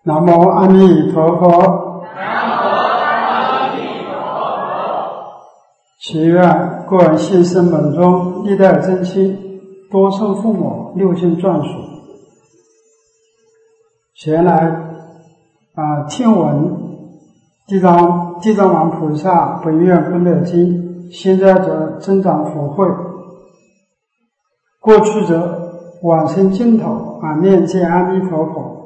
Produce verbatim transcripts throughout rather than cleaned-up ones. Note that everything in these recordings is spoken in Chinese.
南无阿弥陀佛。 南无阿弥陀佛。 祈愿各人现身本中历代真亲多生父母六经撰述，前来啊、呃、听闻地藏地藏王菩萨本愿功德经，现在则增长佛慧，过去则往生净土啊，面见阿弥陀佛。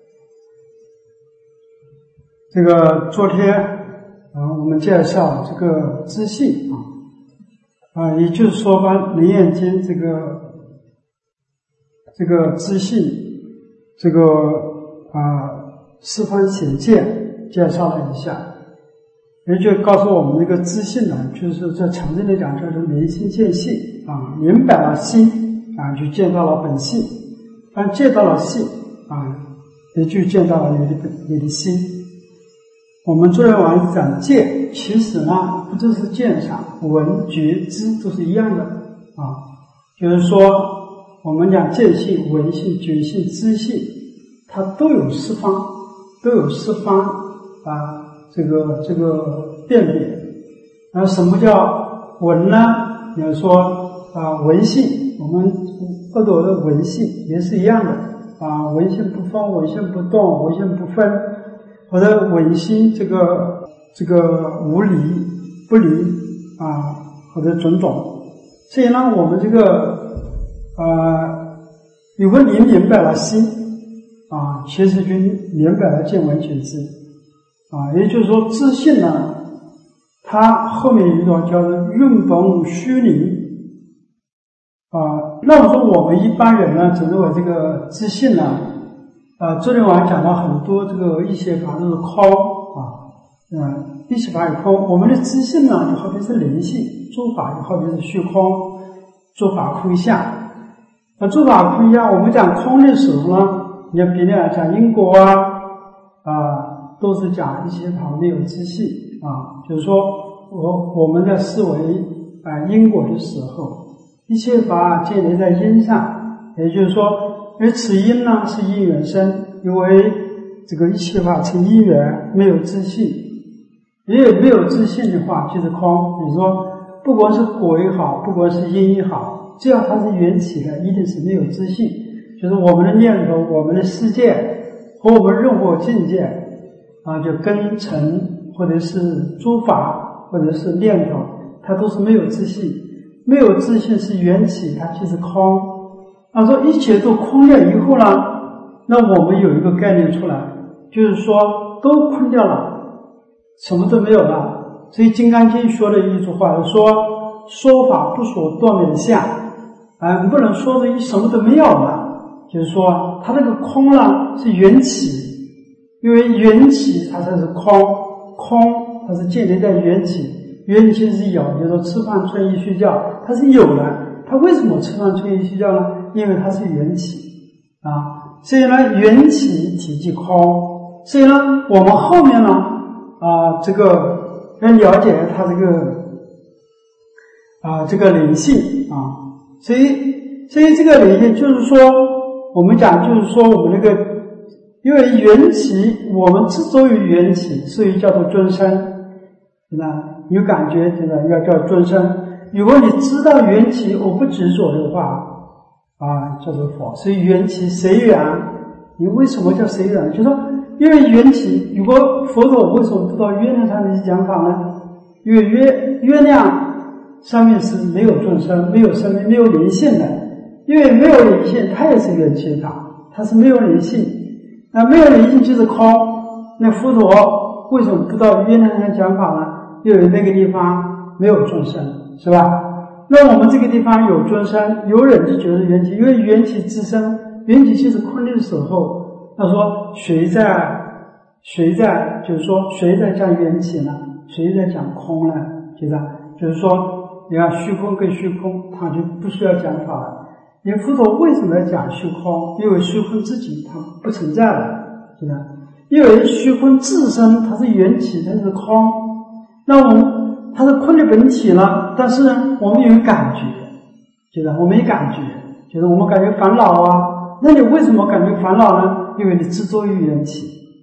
这个昨天啊，我们介绍这个知性啊，啊，也就是说把《楞严经》这个这个知性，这个啊四方显见介绍了一下，也就告诉我们这个知性呢，就是在常经来讲叫做明心见性啊，明白了心啊，就见到了本性，当见到了性啊，也就见到了你的你的心。我们昨天晚上讲见，其实呢不都是见上闻觉知都是一样的啊，就是说我们讲见性、闻性、觉性、知性，它都有四方，都有四方啊，这个这个辨别。然后什么叫闻呢？比如说啊，闻性，我们耳朵的闻性也是一样的啊，闻性不分，闻性不动，闻性不分。或者闻心这个这个无离不离啊，或者种种，所以呢，我们这个呃，如果你明白了心啊，其实就明白了见闻觉知啊，也就是说，知性呢，它后面有一种叫做运本虚灵啊。那我说我们一般人呢，只认为这个知性呢。啊，昨天晚上讲到很多这个一切法都是空啊，嗯，一切法有空。我们的知性呢，就好比是灵性，诸法就好比是虚空，诸法空相。那诸法空相，我们讲空的时候呢，你要比例来讲因果啊，啊，都是讲一切法没有知性啊，就是说我我们在思维啊因果的时候，一切法建立在因上，也就是说。而此因呢是因缘生，因为这个一切法成因缘，没有自性，也没有自性的话就是空。比如说不管是果也好，不管是因也好，只要它是缘起的，一定是没有自性。就是我们的念头，我们的世界和我们任何境界啊，就根尘或者是诸法或者是念头，它都是没有自性。没有自性是缘起，它就是空。那说一切都空掉以后呢，那我们有一个概念出来，就是说都空掉了，什么都没有了。所以《金刚经》说的一句话说：“说法不所断灭的相，啊，不能说的什么都没有了。”就是说，它这个空呢是缘起，因为缘起它才是空，空它是建立在缘起，缘起是有，就是说吃饭、穿衣、睡觉，它是有的。它为什么吃饭、穿衣、睡觉呢？因为它是缘起啊，所以呢，缘起体即空。所以呢，我们后面呢啊，这个要了解它这个啊这个灵性啊，所以所以这个灵性就是说，我们讲就是说我们那个，因为缘起，我们执着于缘起，所以叫做尊生，对吧？有感觉对吧？要叫尊生。如果你知道缘起，我不执着的话。啊，叫做佛。所以缘起随缘，你为什么叫随缘？就是说，因为缘起，如果佛陀为什么不到月亮上面去讲法呢？因为月月亮上面是没有众生、没有生命、没有灵性的，因为没有灵性，它也是缘起法，它是没有灵性。那没有灵性就是空。那佛陀为什么不到月亮上讲法呢？因为那个地方没有众生，是吧？那我们这个地方有尊生，有人就觉得缘起，因为缘起自身，缘起就是空的时候，他说谁在谁在就是说谁在讲缘起呢？谁在讲空呢？就这样，就是说你看虚空跟虚空，它就不需要讲法了。因为佛陀为什么要讲虚空？因为虚空自己它不存在了，是吧？因为虚空自身它是缘起，它是空，那我们它是空的本体了，但是呢，我们有感觉，就是我们有感觉，就是我们感觉烦恼啊。那你为什么感觉烦恼呢？因为你执着于缘起，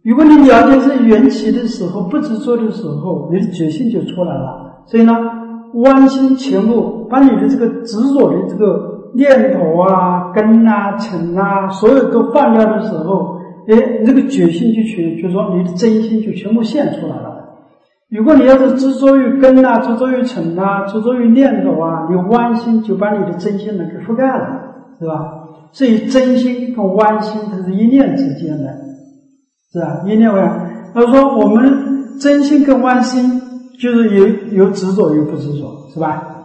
如果你了解是缘起的时候，不执着的时候，你的决心就出来了。所以呢，弯心全部把你的这个执着的这个念头啊、根啊、尘啊，所有都放掉的时候，哎，这个决心就全，就是说你的真心就全部现出来了。如果你要是执着于根啊、执着于尘啊、执着于念头啊，你弯心就把你的真心能给覆盖了，是吧？所以真心跟弯心它是一念之间的，是吧？一念弯。他说我们真心跟弯心就是有有执着有不执着，是吧？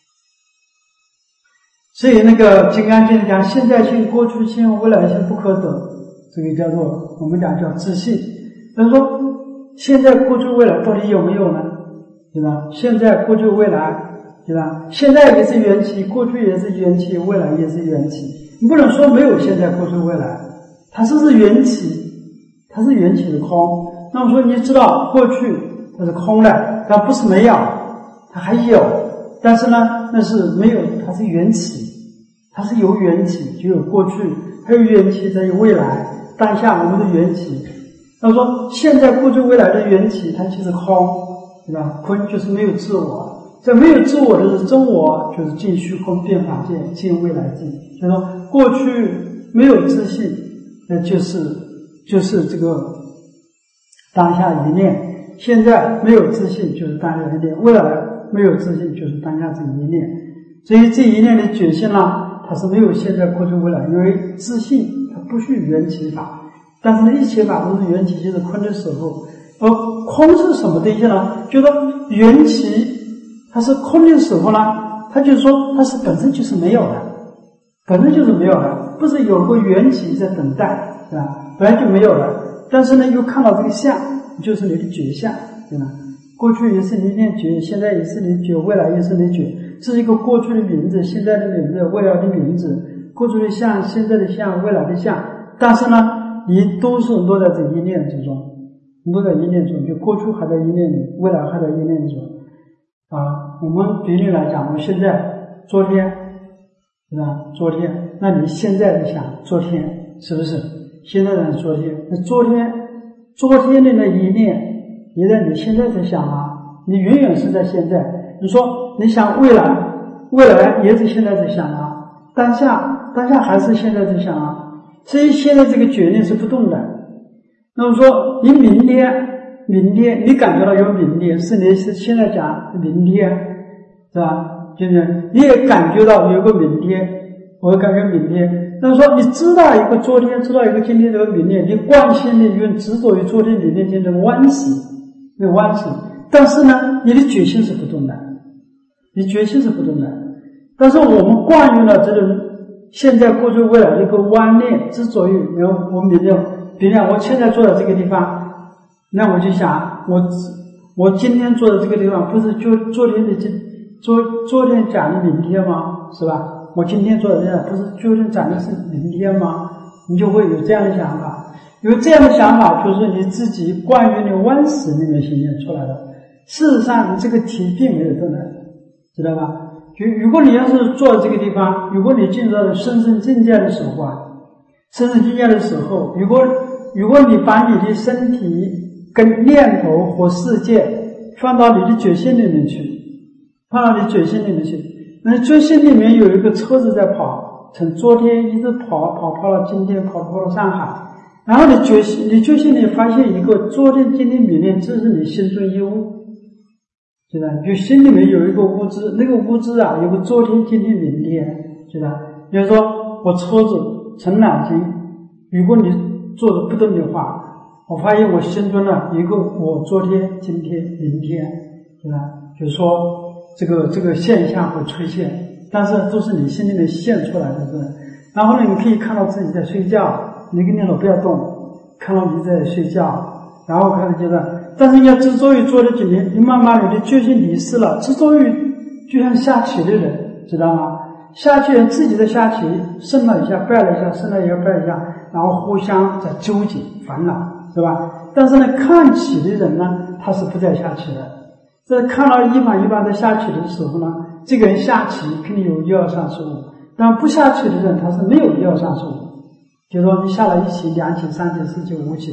所以那个《金刚经》讲现在性、过去性、未来性不可得，这个叫做我们讲叫自性。他说现在、过去、未来到底有没有呢？对吧？现在、过去、未来，对吧？现在也是缘起，过去也是缘起，未来也是缘起。你不能说没有现在、过去、未来，它是是缘起，它是缘起的空。那么说你知道过去它是空的，它不是没有，它还有，但是呢，那是没有，它是缘起，它是有缘起就有过去，还有缘起才有未来。当下我们的缘起，他说现在、过去、未来的缘起它就是空，对吧？空就是没有自我，在没有自我的是真我，就是尽虚空变法界，尽未来界。就说过去没有自信，那就是就是这个当下一念；现在没有自信，就是当下一念；未来没有自信，就是当下这一念。所以这一念的决心呢，它是没有现在、过去、未来，因为自信它不需缘起法。但是呢，一切法都是缘起，就是空的时候。而空是什么东西呢？就说缘起它是空的时候呢，它就说它是本身就是没有的，本身就是没有的，不是有个缘起在等待，对吧？本来就没有了，但是呢又看到这个相，就是你的觉相，对吧？过去也是你念觉，现在也是你觉，未来也是你觉，这是一个过去的名字，现在的名字，未来的名字，过去的相，现在的相，未来的相，但是呢你都是落在这一念之中，落在一念中，就过去还在一念里，未来还在一念中啊。我们比例来讲，我们现在昨天，是吧？昨天，那你现在在想昨天，是不是？现在在昨天，那昨天，昨天的那一念，也在你现在在想啊，你远远是在现在。你说你想未来，未来也是现在在想啊，当下，当下还是现在在想啊。所以现在这个决定是不动的。那么说你明天明天你感觉到有明天，是你是现在讲明天，是吧？就是你也感觉到有个明天，我感觉明天。那么说你知道一个昨天，知道一个今天，这个明天，你惯性的因为执着于昨天明天今天的弯死，那弯死，但是呢你的决心是不动的，你决心是不动的。但是我们惯用了这种现在、过去、未来的一个弯念执着于，然后我们比如比如我现在坐在这个地方，那我就想我我今天坐在这个地方不是就昨天的今昨昨天讲的明天吗？是吧？我今天坐在这不是昨天讲的是明天吗？你就会有这样的想法。有这样的想法就是你自己惯用的弯死里面形成出来的。事实上你这个题并没有动的，知道吧？就如果你要是坐在这个地方，如果你进入到深深境界的时候啊，深深境界的时候，如果如果你把你的身体跟念头和世界放到你的决心里面去，放到你决心里面去，那决心里面有一个车子在跑，从昨天一直跑跑跑到今天，跑跑到上海，然后你决心你决心里发现一个昨天今天明天，这是你心中一物，知道？就心里面有一个物质，那个物质啊，有个昨天今天明天，知道？比如说我车子从南京，如果你坐着不动的话，我发现我心中呢有一个我昨天今天明天，对吧？就是说这个这个现象会出现，但是都是你心里面现出来的，是吧？然后呢你可以看到自己在睡觉，你跟念头不要动，看到你在睡觉，然后看到觉得，但是你要执着于做的几年，你慢慢你的决心离失了，执着于就像下棋的人，知道吗？下棋人自己在下棋，胜了一下败了一下，胜了一下败了一下，然后互相在纠结烦恼，是吧？但是呢看棋的人呢，他是不在下棋的。在看到一盘一盘在下棋的时候呢，这个人下棋肯定有一二三四五，但不下棋的人他是没有一二三四五，就是说你下了一棋、两棋、三棋、四棋、五棋，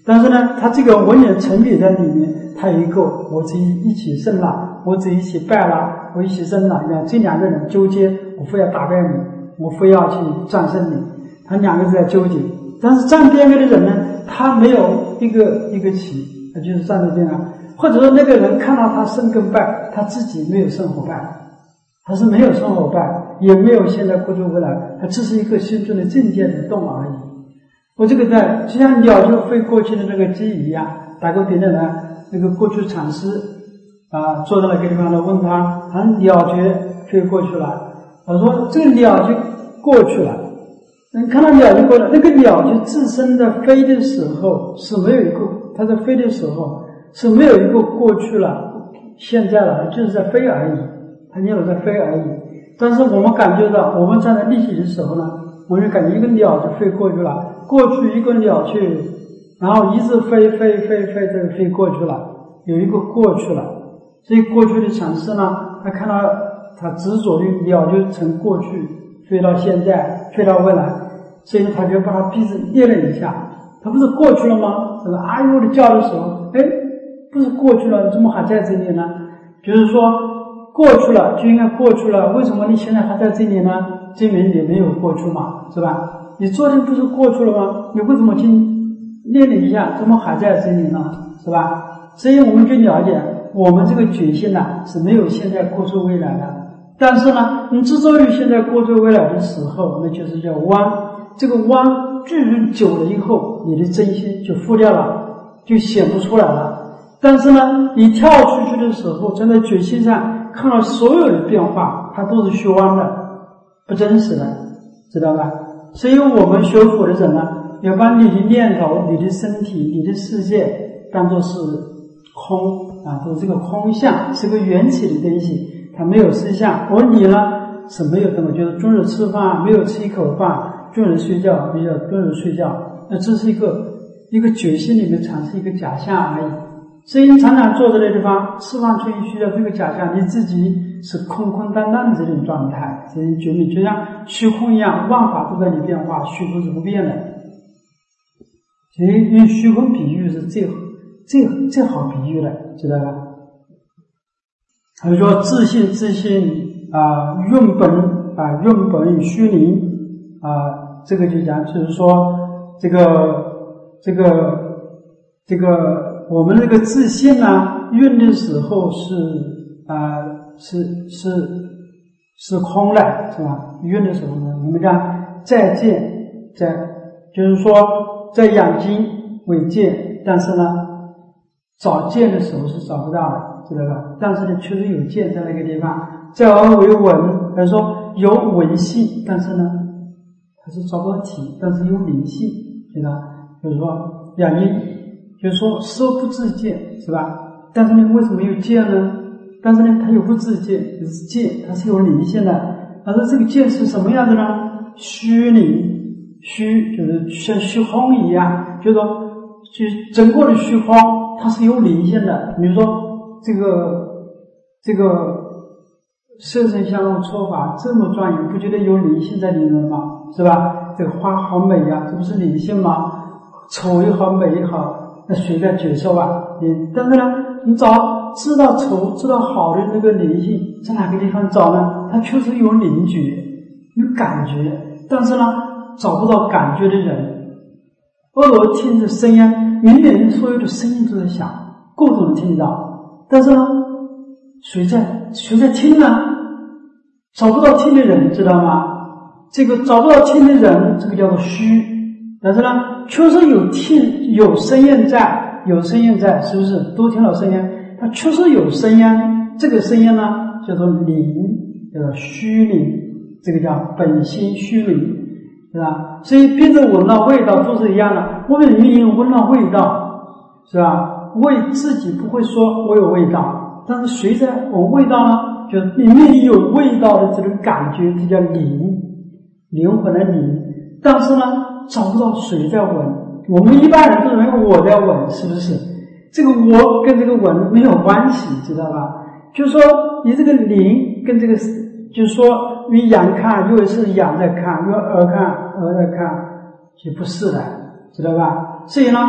但是呢，他这个文也成笔在里面，他有一个我自己一起胜了，我自己一起败了，我一起胜了，你看这两个人纠结，我非要打败你，我非要去战胜你，他两个在纠结。但是站边边的人呢，他没有一个一个起，他就是站在边上，或者说那个人看到他胜跟败，他自己没有胜和败，他是没有胜和败，也没有现在过去未来，他只是一个心中的境界的动而已。我这个在就像鸟就飞过去的那个鸡一样，打个比方呢，那个过去禅师啊坐在那个地方呢，问他，他鸟就飞过去了，他说这个鸟就过去了。你看到鸟就过了，那个鸟就自身在飞的时候是没有一个，它在飞的时候是没有一个过去了现在了，就是在飞而已，它也有在飞而已。但是我们感觉到，我们站在立体的时候呢，我就感觉一个鸟就飞过去了，过去一个鸟去，然后一直飞飞飞飞这个飞过去了，有一个过去了。所以过去的禅师呢，他看到他执着于鸟就从过去飞到现在，飞到未来，所以他就把他鼻子捏了一下，他不是过去了吗？这个哎呦的叫的时候，哎，不是过去了，你怎么还在这里呢？就是说过去了就应该过去了，为什么你现在还在这里呢？证明你没有过去嘛，是吧？你昨天不是过去了吗？你为什么今捏了一下，怎么还在这里呢？是吧？所以我们就了解，我们这个觉性呢是没有现在、过去、未来的。但是呢，你之所以现在、过去、未来的时候，那就是叫弯。这个弯聚入久了以后，你的真心就浮掉了，就显不出来了。但是呢，你跳出去的时候，站在觉性上看到所有的变化，它都是虚妄的，不真实的，知道吧？所以我们学佛的人呢，要把你的念头、你的身体、你的世界当作是空啊，都是这个空相，是个缘起的东西，它没有实相。而你呢是没有的，就是终日吃饭，没有吃一口饭，终日睡觉，没有终日睡觉，那这是一个一个觉性里面产生一个假象而已。所以你常常坐在那地方吃饭吹嘘的这个假象，你自己是空空荡荡的这种状态，所以觉得就像虚空一样，万法都在你变化，虚空是不变的。所以用虚空比喻是最最最好比喻的，知道吧？还有说自性自性啊，用本啊，用本虚灵啊，这个就讲就是说这个这个这个我们这个自信呢，用的时候是啊、呃、是是是空的，是吧？用的时候呢，我们讲再见，在就是说在养精为见，但是呢，找见的时候是找不到的，知道吧？但是呢，确实有见在那个地方。再而为文，来说有文性，但是呢，它是找不到体，但是有灵性，知道？比如说养精，就是说收不自见，是吧？但是呢，为什么有见呢？但是呢，它有不自见，就是见，它是有灵性的。但是这个见是什么样的呢？虚灵，虚就是像虚空一样，就是说，就整个的虚空，它是有灵性的。比如说这个这个色身香味触法这么庄严，不觉得有灵性在里面吗？是吧？这个花好美呀、啊，这不是灵性吗？丑也好，美也好，那谁在接受啊？你但是呢，你找知道丑、知道好的那个灵性，在哪个地方找呢？它确实有灵觉，有感觉，但是呢，找不到感觉的人。耳朵听着声音，明明所有的声音都在响，个都能听到，但是呢，谁在谁在听呢？找不到听的人，知道吗？这个找不到听的人，这个叫做虚。但是呢，确实有听有声音在，有声音在，是不是都听到声音？它确实有声音，这个声音呢叫做灵，叫做虚灵，这个叫本心虚灵，是吧？所以鼻子闻到味道都是一样的，我们明明闻到味道，是吧？味自己不会说我有味道，但是谁在闻味道呢？就里面有味道的这种感觉，这叫灵，灵魂的灵。但是呢，找不到谁在闻，我们一般人都认为我在闻，是不是？这个我跟这个闻没有关系，知道吧？就是说你这个灵跟这个，就是说你眼看又是眼在看，又耳看耳在看，就不是的，知道吧？所以呢，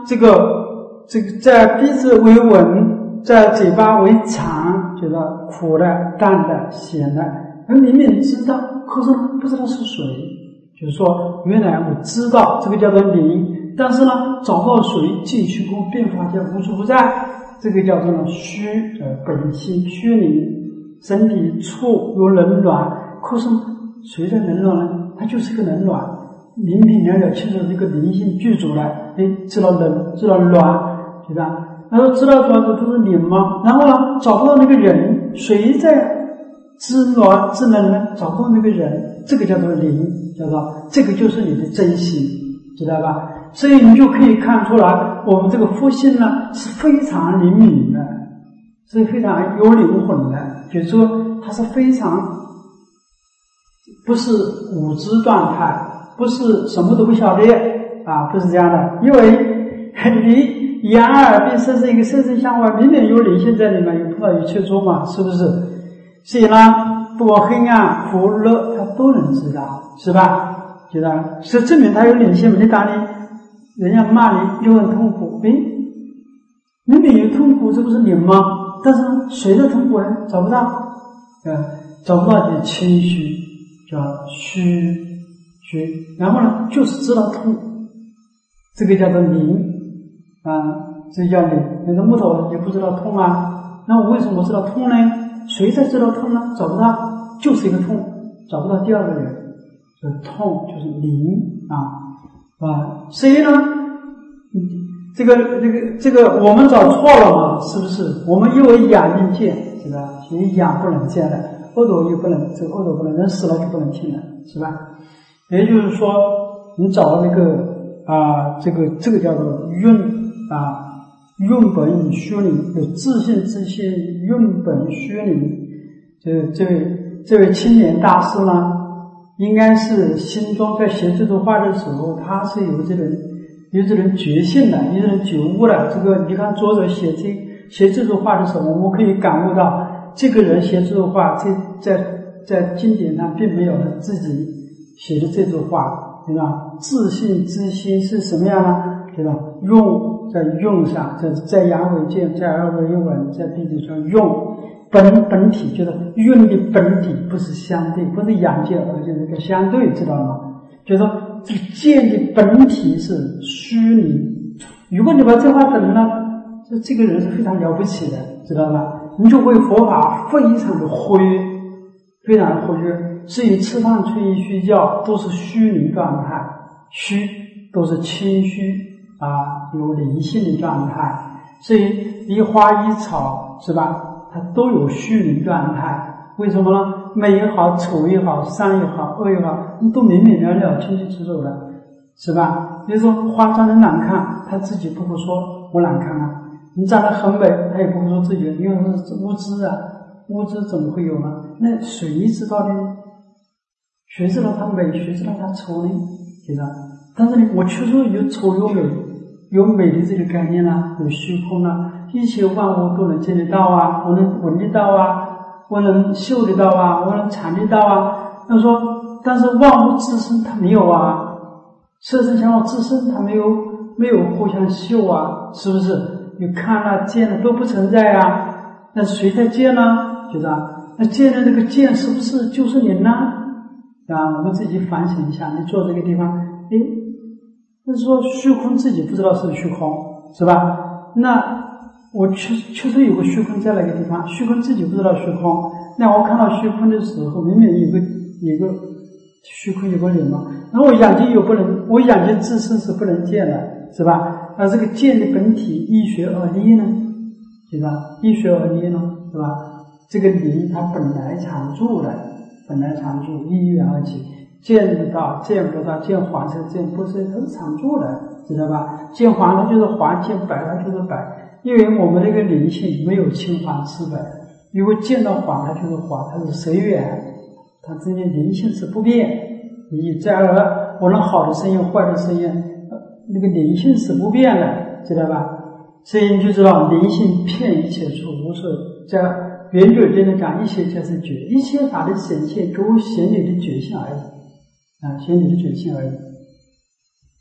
这个这个在鼻子为闻，在嘴巴为尝，觉得苦的、淡的、咸的，而明明知道，可是呢不知道是水。就是说，原来我知道这个叫做灵，但是呢找不到水，即虚空变化界无处不在，这个叫做呢虚，呃本性虚灵，身体触有冷暖，可是谁在冷暖呢？它就是个冷暖，明明了了清楚这个灵性具足了，哎，知道冷，知道暖，对吧？然后知道主要的都是灵吗？然后呢找不到那个人，谁在知暖知冷呢？找不到那个人，这个叫做灵，叫做这个就是你的真心，知道吧？所以你就可以看出来，我们这个佛性呢是非常灵敏的，是非常有灵魂的，就是说它是非常不是无知状态，不是什么都不晓得啊，不是这样的。因为你眼耳鼻舌是一个色身相外，明明有灵性在里面，有菩萨有切磋嘛，是不是？所以呢，不管黑暗苦乐，他都能知道，是吧？觉得是证明他有灵性。你打你，人家骂你又很痛苦，诶，明明有痛苦，这不是灵吗？但是谁的痛苦呢？找不到，呃，找不到就谦虚，叫虚虚。然后呢，就是知道痛，这个叫做灵啊，这叫灵。那个木头也不知道痛啊，那我为什么知道痛呢？谁在知道痛呢？找不到，就是一个痛，找不到第二个人。这痛就是灵啊，啊，所以呢，这个这个这个我们找错了嘛，是不是？我们以为眼能见，是吧？所以眼不能见的，耳朵又不能，这个耳朵不能，人死了就不能听了，是吧？也就是说，你找到那个啊，这个这个叫做运啊，运本虚灵，有自信自信，运本虚灵。这这位这位青年大师呢，应该是心中在写这幅画的时候，他是有这种有这种觉性的，有这种觉悟的。这个你看作者写这写这幅画的时候，我们可以感悟到，这个人写这幅画，在在在经典上并没有他自己写的这幅画，对吧？自信之心是什么样呢？对吧？用在用上，在在阳为见，在耳为闻，在鼻子上用。本本体就是运的本体，不是相对，不是阳见而见，那个相对，知道吗？就是说这个见的本体是虚拟。如果你把这话懂了，这这个人是非常了不起的，知道吧？你就会佛法非常的活跃，非常的活跃。所以吃饭、睡衣、睡觉都是虚拟状态，虚都是谦虚啊，有灵性的状态。所以一花一草，是吧？它都有虚灵状态，为什么呢？美也好，丑也好，善也好，恶也好，都明明了了、清清楚楚的，是吧？比如说花长得难看，他自己不会说我难看啊；你长得很美，他也不会说自己，因为是无知啊，无知怎么会有呢？那谁知道呢？谁知道它美？谁知道它丑呢？对吧？但是呢，我确实有丑有美，有美的这个概念呢，有虚空呢。一切万物都能见得到啊，我能闻得到啊，我能嗅得到啊，我能尝得到啊。他说，但是万物自身它没有啊，色身相望自身它没有没有互相嗅啊，是不是？你看了见了都不存在啊，那谁在见呢？就是啊，那见的这个见是不是就是你呢？啊，我们自己反省一下，你坐这个地方，诶，那说虚空自己不知道是虚空，是吧？那我确确实有个虚空在那个地方，虚空自己不知道虚空。那我看到虚空的时候，明明有个有个虚空有个灵嘛，那我眼睛有不能，我眼睛自身是不能见的，是吧？那这个见的本体依学而立呢，是吧？依学而立呢，是吧？这个灵它本来常住的，本来常住，依缘而起，见得到，见不到，见黄色，见不是，它是常住的，知道吧？见黄它就是黄，见白它就是白。因为我们这个灵性没有青黄赤白，如果见到黄它就是黄，它是随缘，它之间灵性是不变。你在而无论好的声音坏的声音，那个灵性是不变的，知道吧？所以你就知道灵性遍一切处，无所在圆觉间的讲，一切皆是觉，一切法的显现都显你的觉性而已啊，显你的觉性而已。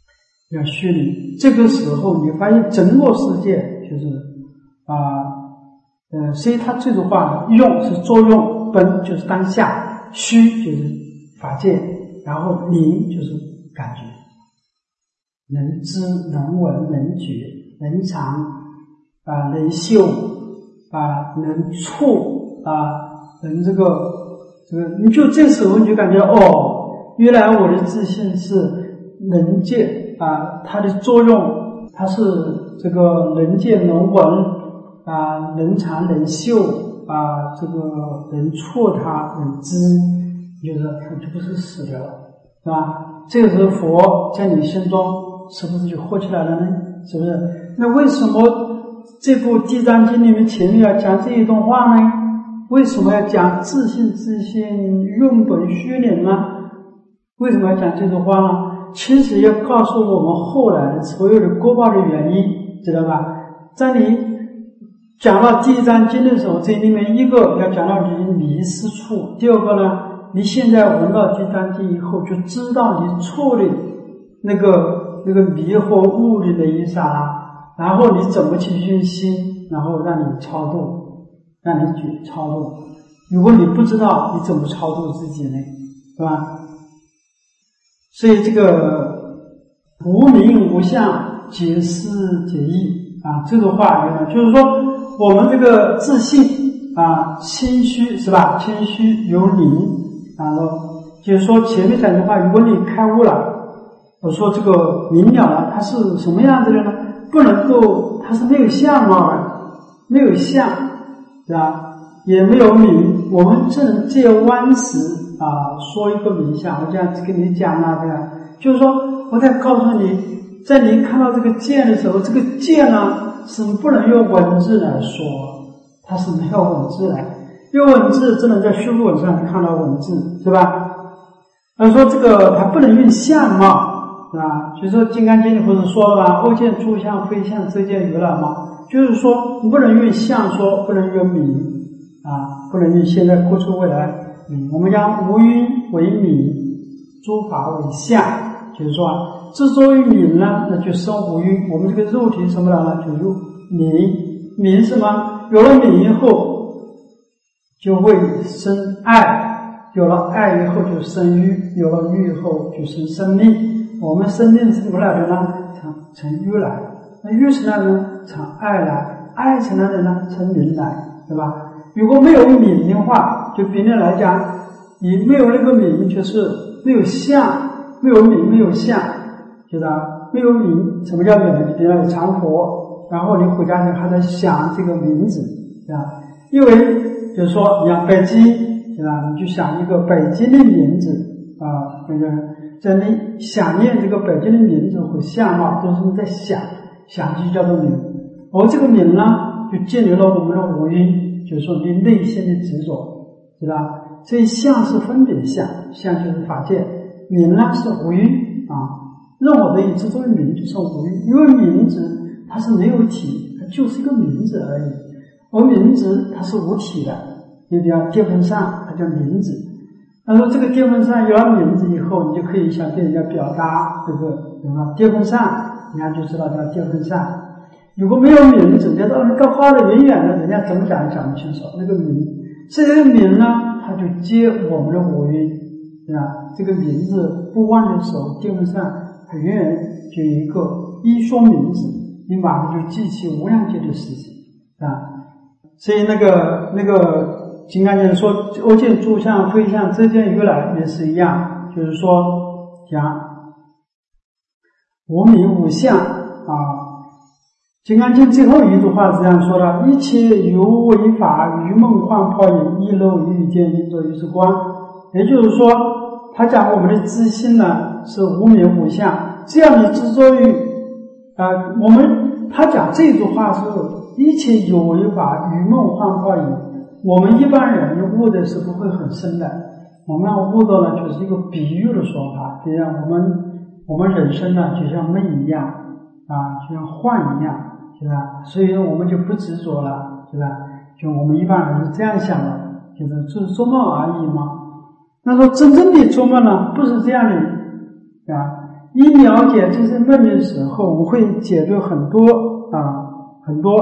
要虚拟。这个时候你发现整个世界就是啊呃，所以它这句话用是作用，本就是当下，虚就是法界，然后灵就是感觉，能知能闻能觉能尝啊能嗅啊能触啊能这个这个，你就这时候你就感觉哦，原来我的自信是能见啊，它的作用它是这个能见能闻啊，能尝能嗅啊，这个能触它能知，就是它就不是死的了，是吧？这个时候佛在你心中是不是就活起来了呢？是不是？那为什么这部《地藏经》里面前面要讲这一段话呢？为什么要讲自信自性用本虚灵呢？为什么要讲这段话呢？其实要告诉我们后来所有的果报的原因，知道吧？在你讲到《地藏经》的时候，这里面一个要讲到你迷失处，第二个呢，你现在闻到《地藏经》以后，就知道你错的那个那个迷惑悟的那一刹那，然后你怎么去用心，然后让你超度，让你去超度。如果你不知道，你怎么超度自己呢？是吧？所以这个无名无相，皆是解义啊，这个话呢，就是说我们这个自信啊，谦虚是吧？谦虚有灵，然后就是说前面讲的话，如果你开悟了，我说这个明了了，它是什么样子的呢？不能够，它是没有相貌的，没有相，是吧？也没有名，我们只能借弯时啊说一个名相。我这样跟你讲啊，这样就是说，我在告诉你，在你看到这个剑的时候，这个剑呢是不能用文字来说，它是没有文字的，用文字只能在虚文上看到文字，是吧？而说这个它不能用相貌，是吧？所以说《金刚经》里不是说了吗？欧见诸相，非相，遮见于了吗？就是说，你不能用相说，不能用名啊，不能用现在、过去、未来名。我们将无因为名，诸法为相，就是说，之所以名呢，那就生无因。我们这个肉体什么了呢？就有名，名什么？有了名以后，就会生爱，有了爱以后就生欲，有了欲以后就生生命。我们生命是怎么来的呢？从从欲来，那欲成来呢？从爱来，爱成来的呢？从名来，对吧？如果没有名的话，就别人来讲，你没有那个名，就是没有相，没有名，没有相，知道吧？没有名，什么叫名呢？比如你常佛，然后你回家你还在想这个名字，对吧？因为就是说，你像北京，对吧？你就想一个北京的名字啊，那个在你想念这个北京的名字和相貌，都是你在想，想就叫做名。而这个名呢，就建立了我们的无因，就是说你内心的执着，知道吧？所以相是分别相，相就是法界，名呢是无因啊。任何的一之中的名就是无因，因为名字它是没有体，它就是一个名字而已。而名字它是无体的，你比方电风扇，它叫名字。他说这个电风扇有了名字以后，你就可以向别人家表达这个什么电风扇，人家就知道叫电风扇。如果没有名字，人家到那个画的远远的，人家怎么讲也讲不清楚那个名。这个名呢，它就接我们的五蕴，对吧？这个名字不忘的时候，电风扇它远远就有一个一说名字，你马上就记起无量劫的事情啊。所以那个那个金刚经说，欧见诸相，非相，遮见于来，也是一样，就是说讲无名无相啊。金刚经最后一句话是这样说的：一切有为法，于梦幻泡影，一漏一语见，一作一是光。也就是说，他讲我们的自心呢是无名无相，这样的之所以啊、呃，我们他讲这句话是一切有为法，于梦幻泡影。我们一般人悟的是不会很深的，我们悟到呢就是一个比喻的说法，就像我们我们人生呢就像梦一样啊，就像幻一样。是吧？所以我们就不执着了，是吧？就我们一般人是这样想的，就是只是做梦而已嘛。那说真正的做梦呢，不是这样的，是吧？ 一了解这些梦的时候，我会解决很多啊很多，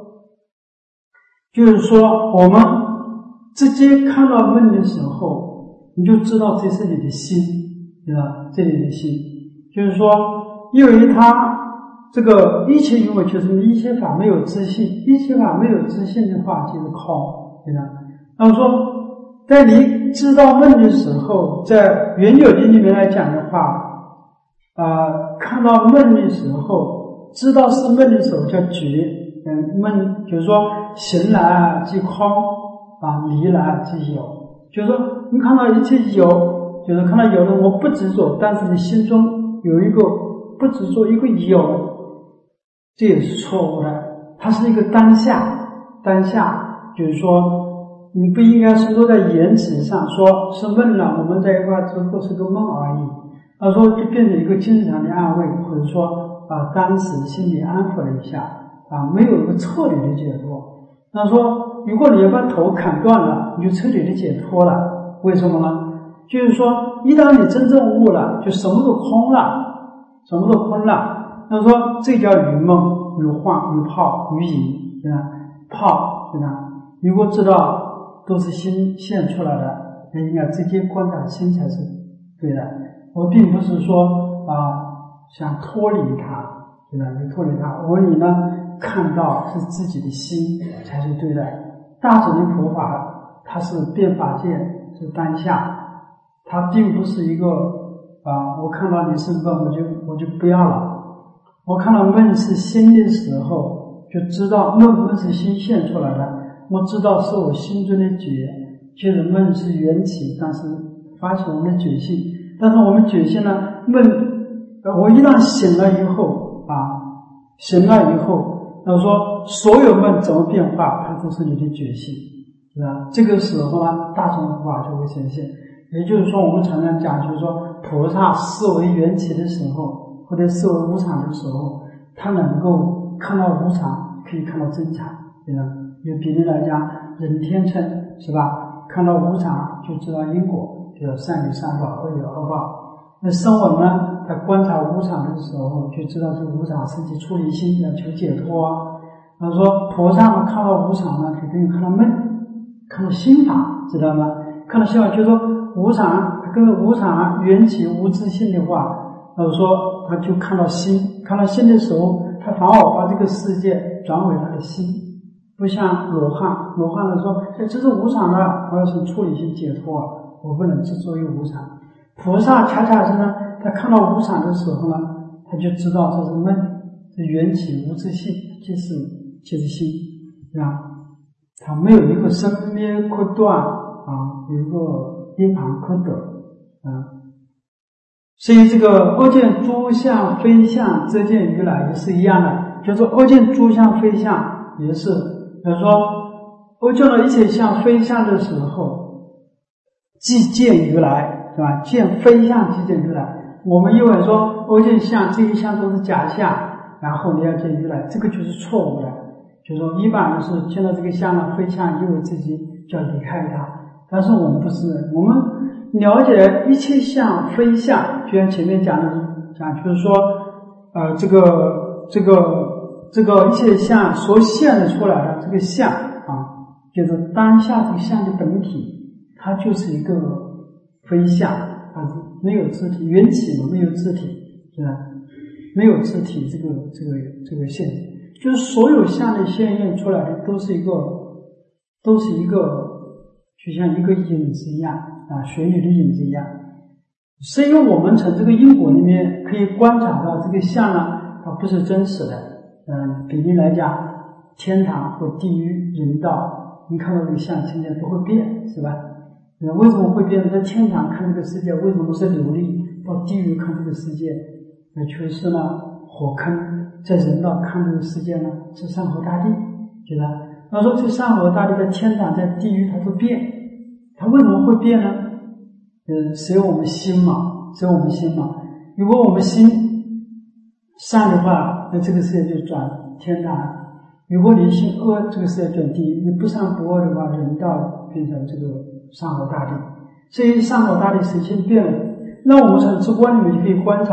就是说我们直接看到梦的时候，你就知道这是你的心，对吧？这里的心，就是说，因为他这个一切因为就是一切法没有自性，一切法没有自性的话就是空，对吧？那么说，在你知道梦的时候，在原有经里面来讲的话，啊、呃，看到梦的时候，知道是梦的时候叫觉，嗯，梦就是说醒来啊即空啊，离来即有，就是说你看到一切有，就是看到有的我不执着，但是你心中有一个不执着，一个有。这也是错误的，它是一个当下，当下就是说，你不应该是落在言辞上说是梦了，我们在一块之后是个梦而已，他说就变成一个精神上的安慰，或者说啊，当时心里安抚了一下啊，没有一个彻底的解脱。他说，如果你要把头砍断了，你就彻底的解脱了。为什么呢？就是说，一旦你真正悟了，就什么都空了，什么都空了。他说这叫如梦如幻如泡如影，对吧？泡，对吧？如果知道都是心现出来的，那应该直接观察心才是对的。我并不是说啊、呃、想脱离它，对吧？你脱离它，我你呢看到是自己的心才是对的。大乘的佛法它是变法界，是当下，它并不是一个啊、呃、我看到你是梦，我就我就不要了。我看到梦是心的时候，就知道梦梦是心现出来的。我知道是我心中的觉，其实梦是缘起，但是发起我们的觉性。但是我们觉性呢，梦，我一旦醒了以后啊，醒了以后，那说所有梦怎么变化，它都是你的觉性，是吧？这个时候呢，大乘佛法就会显现。也就是说，我们常常讲，就是说菩萨视为缘起的时候。或者视为无常的时候，他能够看到无常，可以看到真常，对吧？就比例来讲，人天乘是吧？看到无常就知道因果，就有善有善报，恶有恶报。那声闻呢，他观察无常的时候，就知道这个无常升起出离心，要求解脱啊。他说菩萨呢，看到无常呢，就等于看到梦，看到心法，知道吗？看到心法，就是说无常，跟无常缘起无自性的话。他说他就看到心，看到心的时候，他反而把这个世界转为他的心，不像罗汉，罗汉的说，哎，这是无常的，我要从处理性解脱，我不能执着于无常。菩萨恰恰是呢，他看到无常的时候呢，他就知道这是梦，是缘起无自性，即是即是心，啊，他没有一个生灭可断啊，有一个涅槃可得啊。所以这个恶见诸相非相，则见如来也是一样的，就是恶见诸相非相也是，比如说恶见了一切相非相的时候，即见如来，是吧？见非相即见如来。我们因为说恶见相这一相都是假相，然后你要见如来，这个就是错误的。就是说一般人是见到这个相呢非相，以为自己就要离开它，但是我们不是，我们了解一切相非相，就像前面讲的讲，就是说，呃，这个这个这个一切相所现的出来的这个相啊，就是当下这个相的本体，它就是一个非相啊，没有自体，缘起嘛，没有自体，是吧？没有自体，这个这个这个现，就是所有相的现现出来的都是一个，都是一个，就像一个影子一样。啊，水里的影子一样，是因为我们从这个因果里面可以观察到这个相呢，它不是真实的。嗯，比例来讲，天堂或地狱、人道，你看到这个相，现在不会变，是吧？那为什么会变？在天堂看这个世界，为什么是琉璃？到地狱看这个世界，那确实呢，火坑；在人道看这个世界呢，是山河大地，对吧？那说这山河大地在天堂、在地狱它都变。它为什么会变呢？呃，只有我们心嘛，只有我们心嘛。如果我们心善的话，那这个世界就转天堂；如果你心恶，这个世界转地狱。你不善不恶的话，人道变成这个山河大地。所以山河大地实性变了，那我们从直观里面就可以观察，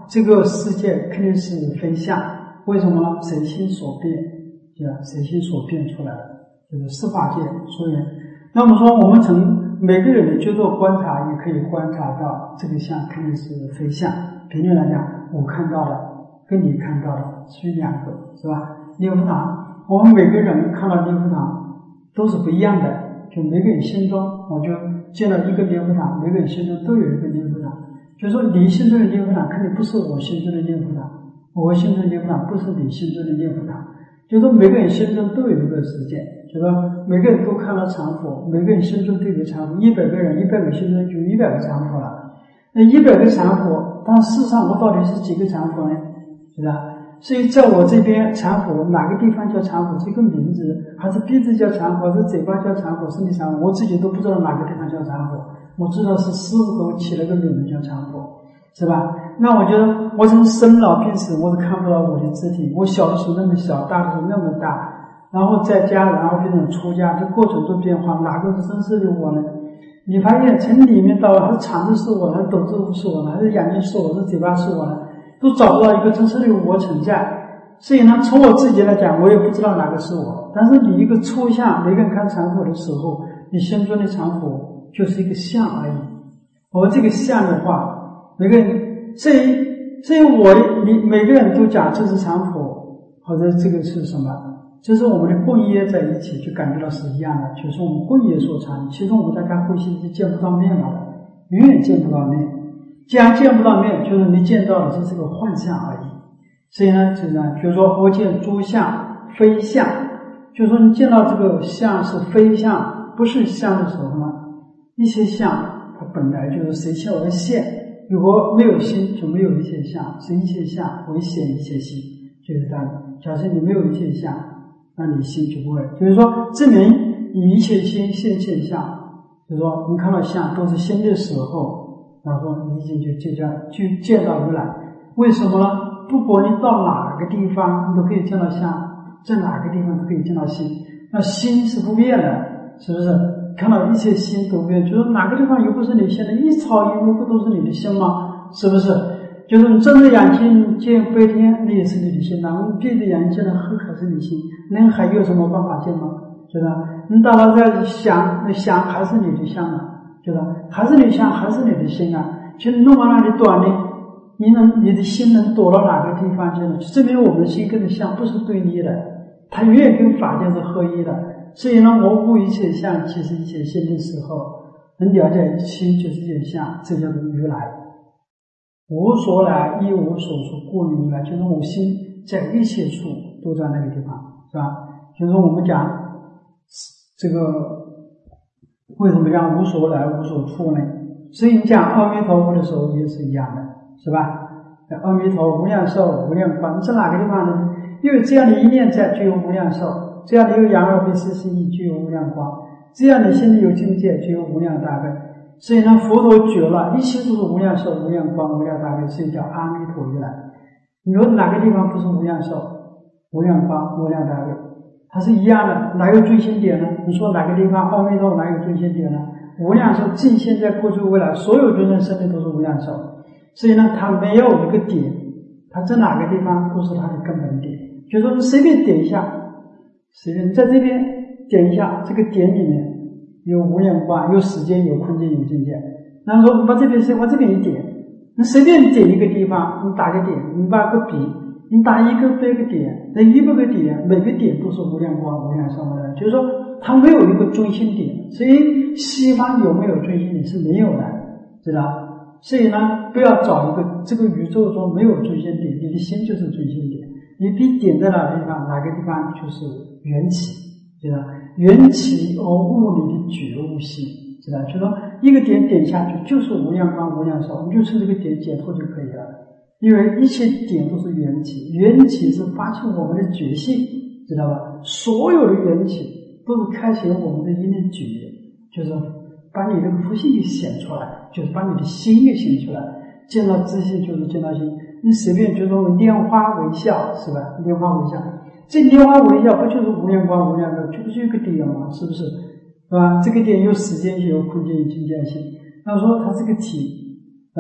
这个世界肯定是非相。为什么呢？随心所变，对吧？随心所变出来的，就是十法界所缘。那么说，我们从每个人的角度观察，也可以观察到这个相肯定是非相。平均来讲，我看到的跟你看到的是两个，是吧？念佛堂，我们每个人看到念佛堂都是不一样的，就每个人心中，我就见到一个念佛堂，每个人心中都有一个念佛堂。就是说，你心中的念佛堂肯定不是我心中的念佛堂，我心中的念佛堂不是你心中的念佛堂。就是说，每个人心中都有一个世界，就是说，每个人都看到常佛，每个人心中都有常佛。一百个人，一百个心中就一百个常佛了。那一百个常佛，但事实上我到底是几个常佛呢？是吧？所以在我这边常佛，哪个地方叫常佛是一个名字，还是鼻子叫常佛，还是嘴巴叫常佛，身体常佛，我自己都不知道哪个地方叫常佛。我知道是师父给我起了个名字叫常佛，是吧？那我觉得我从生老病死，我都看不到我的肢体。我小的时候那么小，大的时候那么大，然后在家，然后变成出家，这过程中变化，哪个是真实的我呢？你发现从里面到还是肠子是我呢，肚子是我呢，还是眼睛是我，还是嘴巴是我呢？都找不到一个真实的我存在。所以呢，从我自己来讲，我也不知道哪个是我。但是你一个抽象，每个人看常佛的时候，你心中的常佛就是一个相而已。而这个相的话，每个人，所以所以我的你每个人都讲这是常佛，或者这个是什么？就是我们的共业在一起，就感觉到是一样的，就是我们共业所成。其实我们大家呼吸是见不到面了的，永远见不到面。既然见不到面，就是你见到的是这个幻象而已。所以呢，就是呢，比如说我见诸相非相，就是说你见到这个相是非相，不是相的时候呢，一些相它本来就是随相而现，如果没有心就没有一切相，是一切相为现一切心，就是这样。假设你没有一切相，那你心就不会，就是说证明你一切心现现象，就是说你看到相都是心的时候，然后你已经就就叫就见到如来。为什么呢？不管你到哪个地方，你都可以见到相，在哪个地方都可以见到心。那心是不变的，是不是？看到一切心都不变，就是哪个地方又不是你心的，一草一木不都是你的心吗？是不是？就是你睁着眼睛见飞天，那也是你的心呐；你闭着眼睛见的黑还是你心，那还有什么办法见吗？觉得你到了这想，那想还是你的相啊，觉得还是你想，还是你的心啊。其实弄完那里短呢，你能你的心能躲到哪个地方去呢？就证明我们的心跟着相不是对立的，它永远跟法界是合一的。所以呢，我悟一切相，其实一切心的时候，能了解心就是一切相，这叫做如来。无所来，一无所处，故名如来。就是我心在一切处都在那个地方，是吧？就是我们讲这个为什么讲无所来无所处呢？所以你讲阿弥陀佛的时候也是一样的，是吧？阿弥陀无量寿无量光，是哪个地方呢？因为这样的一念在，就有无量寿；这样的有仰二倍四十亿，就有无量光；这样的心里有境界，就有无量大悲。所以呢，佛陀觉了，一切都是无量寿、无量光、无量大悲，所以叫阿弥陀如来。你说哪个地方不是无量寿、无量光、无量大悲？它是一样的，哪有最心点呢？你说哪个地方阿弥陀哪有最心点呢？无量寿尽现在过去未来，所有众生生命都是无量寿。所以呢，它没有一个点，它在哪个地方都是它的根本点。就是说你随便点一下，随便你在这边点一下，这个点里面有无量光，有时间，有空间，有境界。然后说你把这边先往这边一点，你随便点一个地方，你打个点，你把个笔，你打一个对个点，那一百个点，每个点都是无量光、无量寿无量，就是说它没有一个中心点。所以西方有没有中心点是没有的，知道？所以呢，不要找一个这个宇宙中没有中心点，你的心就是中心点。你比点在哪个地方，哪个地方就是缘起，知道？缘起而悟你的觉悟性，知道？就说一个点点下去就是无量光无量寿，你就从这个点解脱就可以了。因为一切点都是缘起，缘起是发出我们的觉性，知道吧？所有的缘起都是开启我们的一念觉，就是把你的佛性给显出来，就是把你的心给显出来。见到自信就是见到心，你随便就说拈花微笑，是吧？拈花微笑，这拈花微笑不就是无量光无量寿，这不是一个点吗？是不是？是吧？这个点有时间性，有空间，有境界性。那说它是个体，啊，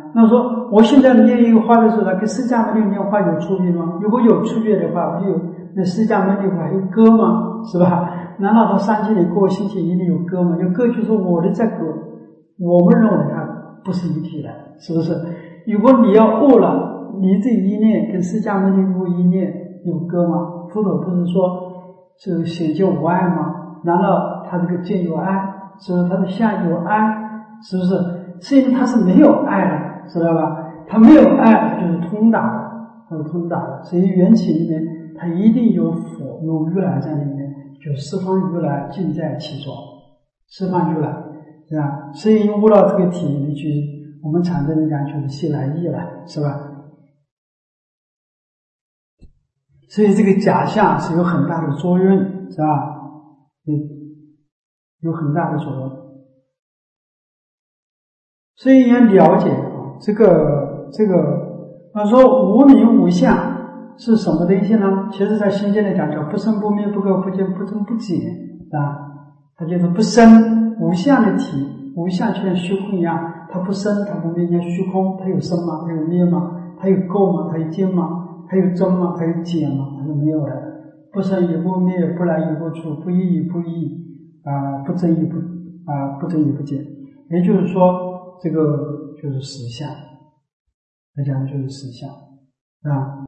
那说我现在念一个话的时候，它跟释迦牟尼念话有区别吗？如果有区别的话，不就有那释迦牟尼还有歌吗？是吧？难道他三千里过星期一里有歌吗？有歌就是我的在歌，我们认为它不是一体的，是不是？如果你要悟了，你这一念跟释迦牟尼佛一念有歌吗？佛陀不是说是显就无碍吗？难道他这个见有爱？是不是他的相有爱？是不是？是因为他是没有爱的，知道吧？他没有爱，他就是通达的，他是通达的。所以缘起里面，他一定有佛有如来在里面，就十方如来尽在其中，十方如来，是吧？所以悟到这个体，你去我们常人讲就是西来意了，是吧？所以这个假象是有很大的作用，是吧？有有很大的作用。所以要了解啊，这个这个，他说无名无相是什么东西呢？其实在心经里讲叫不生不灭不垢不净不增不减啊，它就是不生无相的体，无相就像虚空一样，它不生它不灭，像虚空，它有生吗？它有灭吗？它有垢吗？它有净吗？它有增吗？它有减吗？它是没有的。不生也不灭，不来也不出，不异也不异啊，不增也不啊，不增也不减。也就是说。这个就是实相，来讲就是实相啊。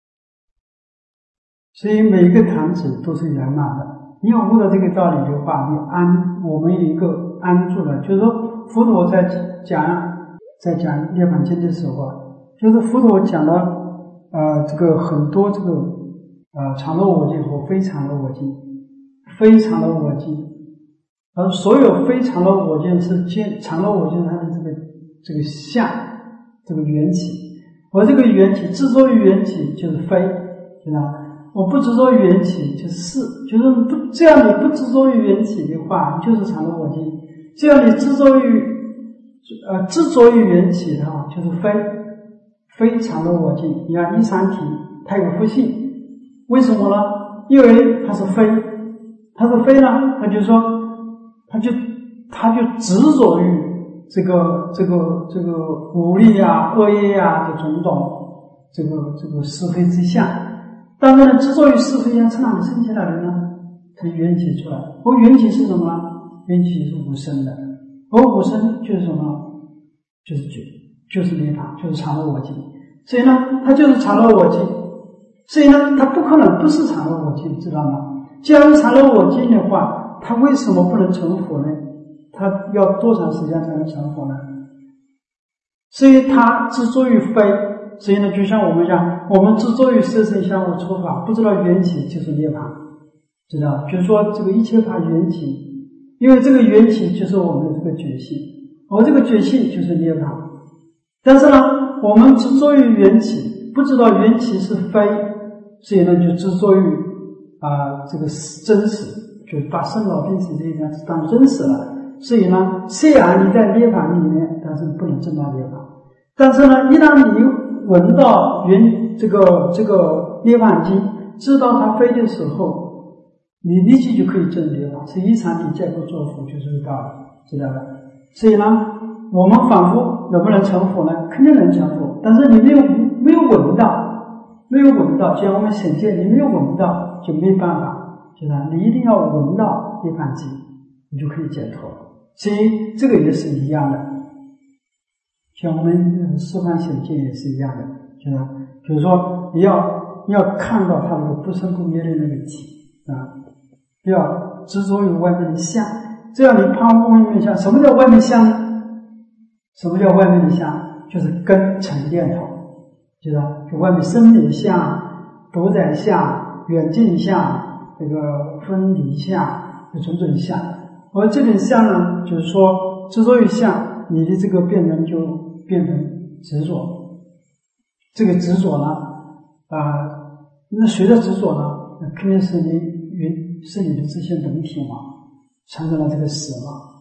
所以每个堂子都是圆满的。你要悟到这个道理的话，你安我们有一个安住了，就是说佛陀在讲在讲涅槃经的时候啊，就是佛陀讲了呃这个很多这个呃常乐我净和非常乐我净，非常乐我净。而所有非常乐我净是见常乐我净它的这个这个相，这个缘起，而这个缘起执着于缘起就是非，知道吗？我不执着于缘起就是是，就是不这样你不执着于缘起的话，就是常乐我净；这样你执着于呃执着于缘起的话，就是非，非常乐我净。你看一三体它有复性，为什么呢？因为它是非，它是非呢，它就说。他就他就执着于这个这个这个无力啊、恶业啊的种种这个这个是非之相。但是呢，执着于是非相，从哪里生起来的呢？从缘起出来。而缘起是什么呢？缘起是无生的，而无生就是什么？就是觉，就是涅槃，就是常乐我净。所以呢，它就是常乐我净。所以呢，它不可能不是常乐我净，知道吗？既然是常乐我净的话。他为什么不能成佛呢？他要多长时间才能成佛呢？所以他执着于非，所以呢，就像我们讲，我们执着于色身相无出法，不知道缘起就是涅槃，知道？就是说这个一切法缘起，因为这个缘起就是我们的这个觉性，而这个觉性就是涅槃。但是呢，我们执着于缘起，不知道缘起是非，所以呢，就执着于啊、呃、这个真实。就把生老病死这一点当真实了，所以呢，虽然你在涅槃里面，但是不能证到涅槃。但是呢，一旦你闻到原这个这个涅槃经，知道它非的时候，你立即就可以证涅槃。是一禅体见过作佛，就这个道理，知道吧？所以呢，我们反复能不能成佛呢？肯定能成佛，但是你没有没有闻到，没有闻到，就像我们显见，你没有闻到，就没有办法。知道，你一定要闻到涅槃经，你就可以解脱。所以这个也是一样的，像我们示范显见也是一样的，知道？比如说你要你要看到它那个不生不灭的那个体啊，不要执着于外面的相，这样你攀外面的相。什么叫外面相呢？什么叫外面的相？就是根沉淀头，知道？就外面生理相、独在相、远近相。这个分离相有种种相，而这种相呢，就是说执着于相，你的这个变成就变成执着。这个执着呢，啊、呃，那谁的执着呢？那肯定是你云是你的自性本体嘛，产生了这个死嘛。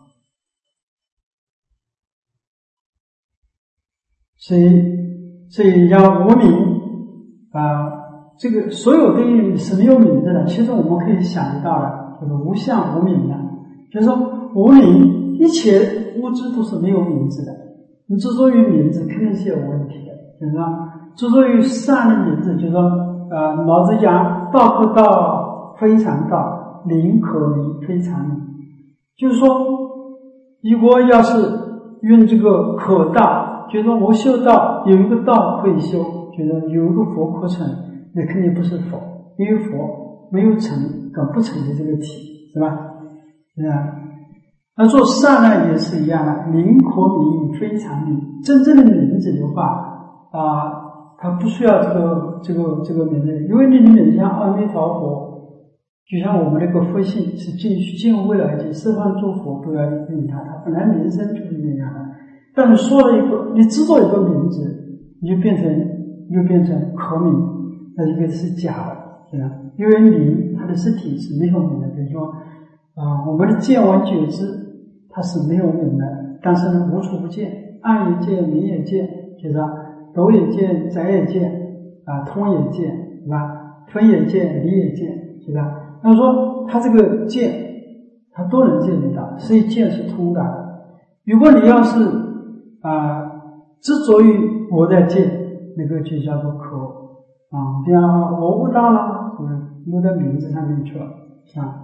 所以，所以要无名啊。呃这个所有东西是没有名字的，其实我们可以想得到的，就是无相无名的，就是说无名，一切物质都是没有名字的， 你执着于名字肯定是有问题的，就是说执着于善的名字，就是说呃，老子讲道可道非常道，名可名非常名，就是说如果要是用这个可道，就是说我修道有一个道可以修，觉得有一个佛可成，那肯定不是佛，因为佛没有成跟不成的这个体，是吧？是吧？那做善呢也是一样的，名可名非常名。真正的名字的话啊，它不需要这个这个这个名字，因为你的名字像阿弥陀佛，就像我们那个佛性是进进未来界十方诸佛都要应它，它本来名声就是那样的。但是说了一个，你知道一个名字，你就变成你就变成可名，那这个是假的，是吧？因为名它的实体是没有名的，比如说啊、呃，我们的见闻觉知它是没有名的，但是呢无处不见，暗也见，明也见，就是斗也见，宅也见，啊、呃，通也见，是吧？分也见，离也见，是吧？那说它这个见，它都能见得到，所以见是通达的。如果你要是啊、呃、执着于我在见，那个就叫做可啊，比方我悟道了，嗯，落在名字上面去了，是吧？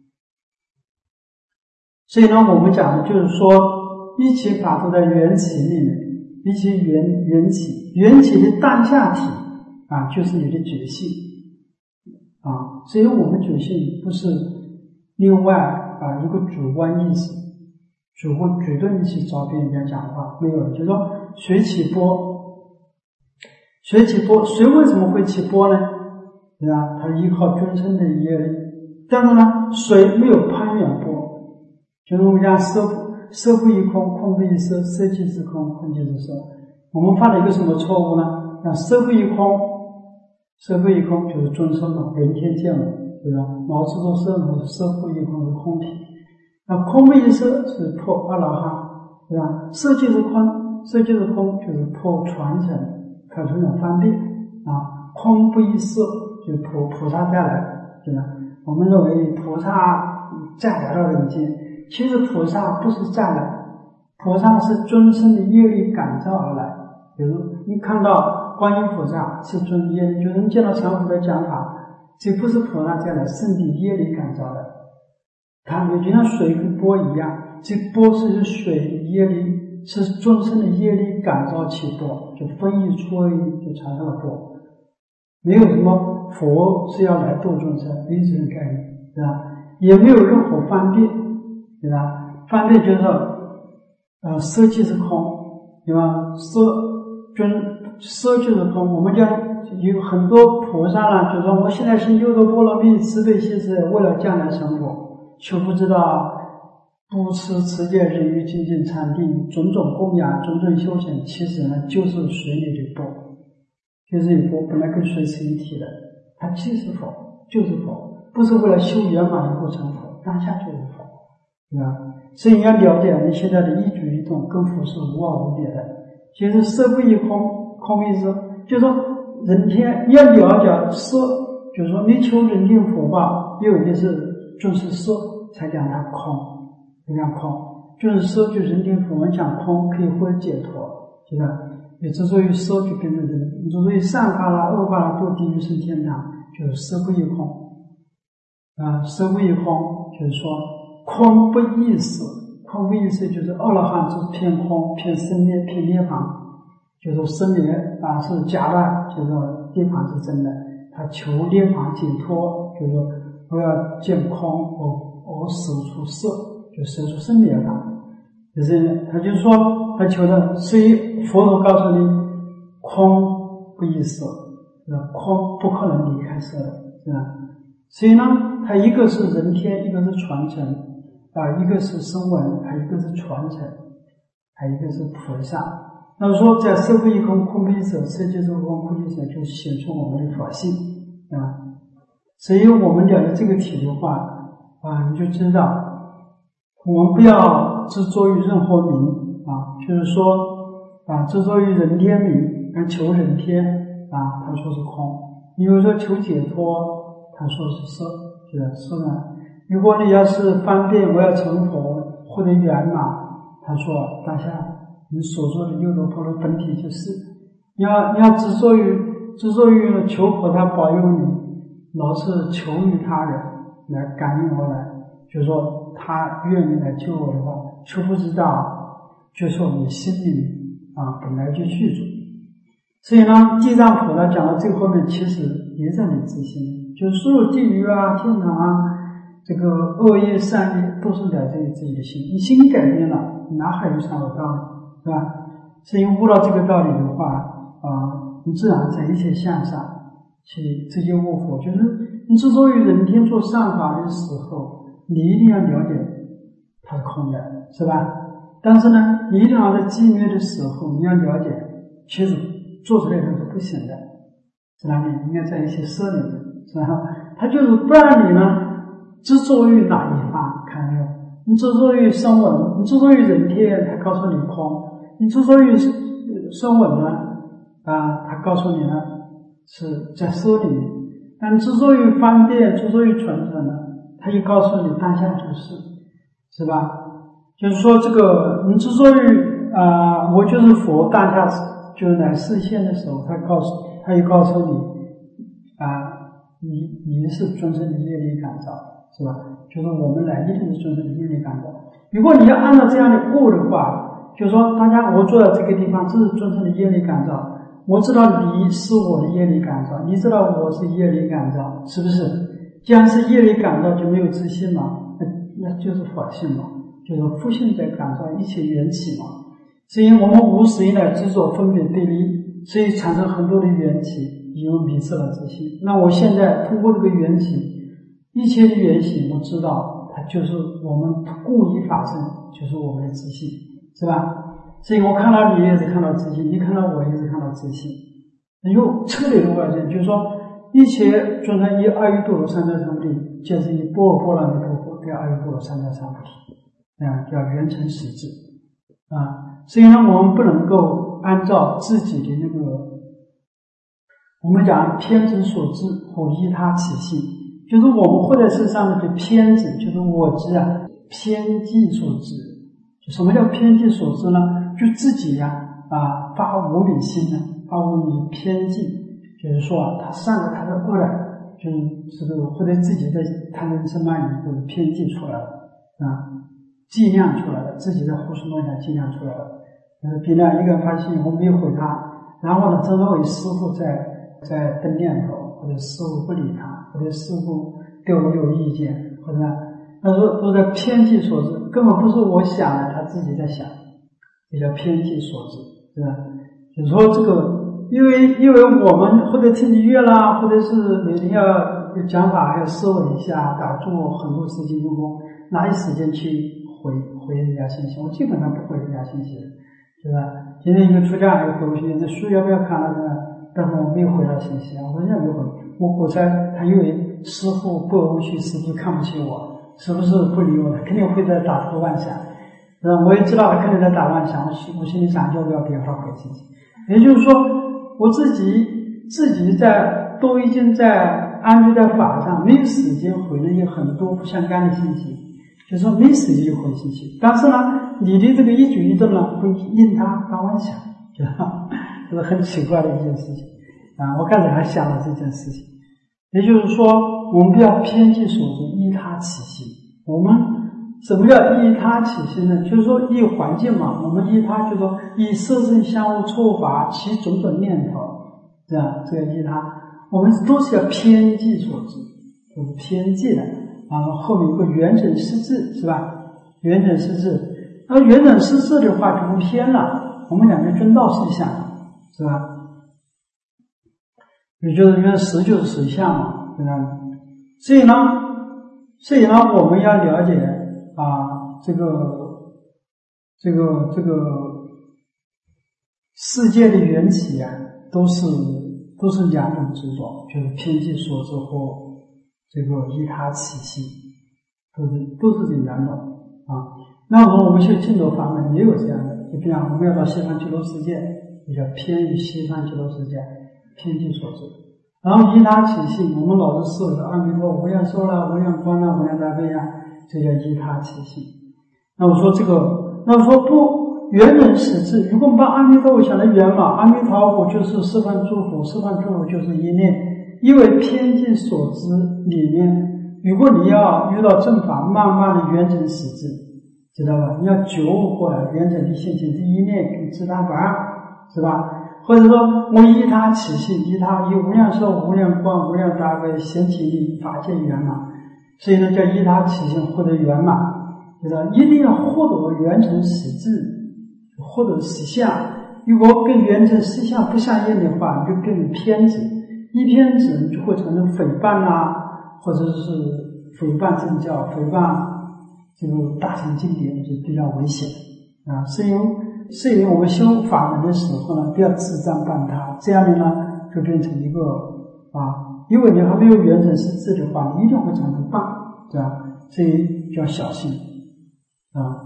所以呢，我们讲的就是说，一切法都在缘起里面，一切缘缘起，缘起的当下体啊，就是你的觉性啊。所以我们觉性不是另外啊一个主观意识、主观主动意识找别人家讲话，没有，就是说水起波，水起波，水为什么会起波呢？对吧？它依靠众生的业力，但是呢，水没有攀缘波。就是我们讲色不色不异空，空不异色，色即是空，空即是色。我们犯了一个什么错误呢？那色不异空，色不异空就是众生嘛，人天见嘛，对吧？毛执着色嘛，是色不异空是空体。那空不异色是破阿罗汉，对吧？色即是空，色即是空就是破传承，可成的方便啊。空不异色就是菩菩萨再来，对吧？我们认为菩萨再来到人间。其实菩萨不是再来，菩萨是众生的业力感召而来。比如你看到观音菩萨是尊业力，就是你见到常福的讲法，这不是菩萨再来，是你业力感召的。它就像水跟波一样，这波是水业力，是众生的业力感召起波，就分一出一就产生了波。没有什么佛是要来度众生，没有这种概念，对吧？也没有任何方便。对吧？方便就是呃，色即是空，对吧？色跟色就是空。我们讲有很多菩萨呢，就说我现在是六度波罗蜜慈悲心是为了将来成佛，却不知道不持持戒忍辱精进禅定种种供养种种修行，其实呢就是水里的波，就是有波本来跟水是一体的，它既是佛就是佛，不是为了修圆满以后成佛，当下就是佛。对吧？所以你要了解你现在的一举一动跟佛是无二无别的。其实色不异空，空异色，就是说人天要了解色，就是说你求人天佛报，又有的是就是色才讲它空，才讲空，就是色就人天佛，我们讲空可以获得解脱，是吧？你执着于色就变成人，你执着于善法啦、恶法啦，堕地狱升天堂，就是色不异空啊，色不异空就是说。空不异色，空不异色就是阿罗汉是偏空、偏生灭、偏涅槃，就是生灭啊是假的，就是说涅槃是真的。他求涅槃解脱，就是说我要见空，我我舍出色，就舍出生灭法。就是他就说他求的，所以佛陀告诉你，空不异色，空不可能离开色的，是吧？所以呢，它一个是人天，一个是传承。啊，一个是声闻，还一个是传承，还一个是菩萨。那么说，在色不异空，空不异色，色即是空，空即是色，就显出我们的佛性啊。所以我们讲的这个题的话啊，你就知道，我们不要执着于任何名啊，就是说啊，执着于人天名，而求人天啊，他说是空；你比如说求解脱，他说是色，是色呢。如果你要是方便，我要成佛获得圆满，他说当下你所说的优罗婆罗本体就是，你要你要执着于执着于求菩萨保佑你，老是求于他人来感应我来，就是说他愿意来救我的话，求不知道，就说你心里啊本来就具足。所以呢，地藏菩萨讲到最后面，其实也在你自心，就是所有地狱啊、天堂啊，这个恶业善业都是来自于自己的心。你心改变了，哪还有善恶道理，是吧？所以悟到这个道理的话啊、呃，你自然在一切向上去直接悟佛。就是你之所以人天做善法的时候，你一定要了解它是空的，是吧？但是呢，你一定要在寂灭的时候，你要了解，其实做出来都是不行的，是吧？你应该在一些舍里面，是吧？他就是不让你呢执着于哪一方，看到没有？你执着于声闻，你执着于人天，他告诉你空；你执着于声闻呢，啊，他告诉你呢是在舍里面。但执着于方便，执着于纯纯呢，他就告诉你当下就是，是吧？就是说这个你执着于啊、呃，我就是佛，当下就是来示现的时候，他告诉他又告诉你啊、呃，你你是尊胜的业力感召，是吧？就是我们来一定是尊胜的业力感召。如果你要按照这样的悟的话，就是说大家我坐在这个地方，这是尊胜的业力感召。我知道你是我的业力感召，你知道我是业力感召，是不是？既然是业力感召，就没有自信嘛，那那就是法性嘛，就是复性在感召一切缘起嘛。所以我们无始以来执着分别对立，所以产生很多的缘起，有迷失了自信。那我现在通过这个缘起，一切的缘起，我知道它就是我们故意发生，就是我们的自信，是吧？所以我看到你也是看到自信，你看到我也是看到自信。又彻底的外证，就是说一切尊称以阿耨多罗三藐三菩提，就是以般若波罗蜜多佛对阿耨多罗三藐三菩提，啊，叫圆成实质啊。所以呢，我们不能够按照自己的那个，我们讲偏执所致或依他起性，就是我们活在世上的偏执，就是我执啊，偏激所致。就什么叫偏激所致呢？就自己呀 啊, 啊发无理心呢，发无理偏激，就是说啊，他善的他的恶的，就是这个或者自己的贪嗔痴慢疑都是偏激出来了啊，计量出来了，自己的胡思乱想计量出来了。呃，比如一个人发信以后没有回他，然后呢，真认为师父在在登念头，或者师父不理他，或者师父对我有意见，或者他说都在偏激所致，根本不是我想的，他自己在想。这叫偏激所致，对吧？就是说这个，因为因为我们或者听音乐啦，或者是每天要讲法，要思维一下，打坐很多事情用功，哪有时间去回回人家信息？我基本上不回人家信息的，对吧？今天一个出家人回我信息，这书要不要看了呢？但是我没有回他信息啊，我也没有回。我我猜他以为师父不欧去，师父看不起我，是不是不理我？他肯定会在打头妄想。我也知道他肯定在打乱想，我心我心里想要不要给他回信息。也就是说，我自己自己在都已经在安居在法上，没有时间回那些很多不相干的信息，就是说没时间回信息。但是呢，你的这个一举一动呢，会引他打妄想，这是很奇怪的一件事情啊！我刚才还想了这件事情，也就是说，我们不要偏激所致，依他起心。我们什么叫依他起心呢？就是说依环境嘛，我们依他就是说以色身相互触法其种种念头，这样这个依他，我们都是要偏激所致，都是偏激的。然后后面有个圆整失智，是吧？圆整失智，那圆整失智的话就不偏了，我们两个中道实相，是吧？也就是因为实就是实相嘛，对吧？所以呢，所以呢，我们要了解。啊，这个，这个，这个世界的缘起啊，都是都是两种执着，就是偏激所致或这个依他起心，都是都是这两种啊。那么我们去净土法门也有这样的，就比方我们要到西方极乐世界，也叫偏于西方极乐世界，偏激所致。然后依他起心，我们老是思维阿弥陀无量寿啦，无量光啦，无量大悲呀。这叫依他起心。那我说这个，那我说不圆人实质，如果我们把阿弥陀佛想的圆满，阿弥陀佛就是十方诸佛，十方诸佛就是一念，因为偏见所知里面，如果你要遇到正法，慢慢的圆成实质，知道吧？你要觉悟过来，圆成的现前是一念跟自他不二，是吧？或者说我依他起信，依他以无量寿、无量光、无量大悲显体力法界圆满，所以呢叫依他起信获得圆满，知道？一定要获得圆成实质，获得实相。如果跟圆成实相不相应的话，你就变成偏执，一偏执你就会产生诽谤啊，或者是诽谤正教、诽谤这个大乘经典，就比较危险啊。所以所以我们修法门的时候呢，不要自障谤他，这样的呢就变成一个啊，因为你还没有圆成实质的话，你一定会产生谤，对吧？所以就要小心啊。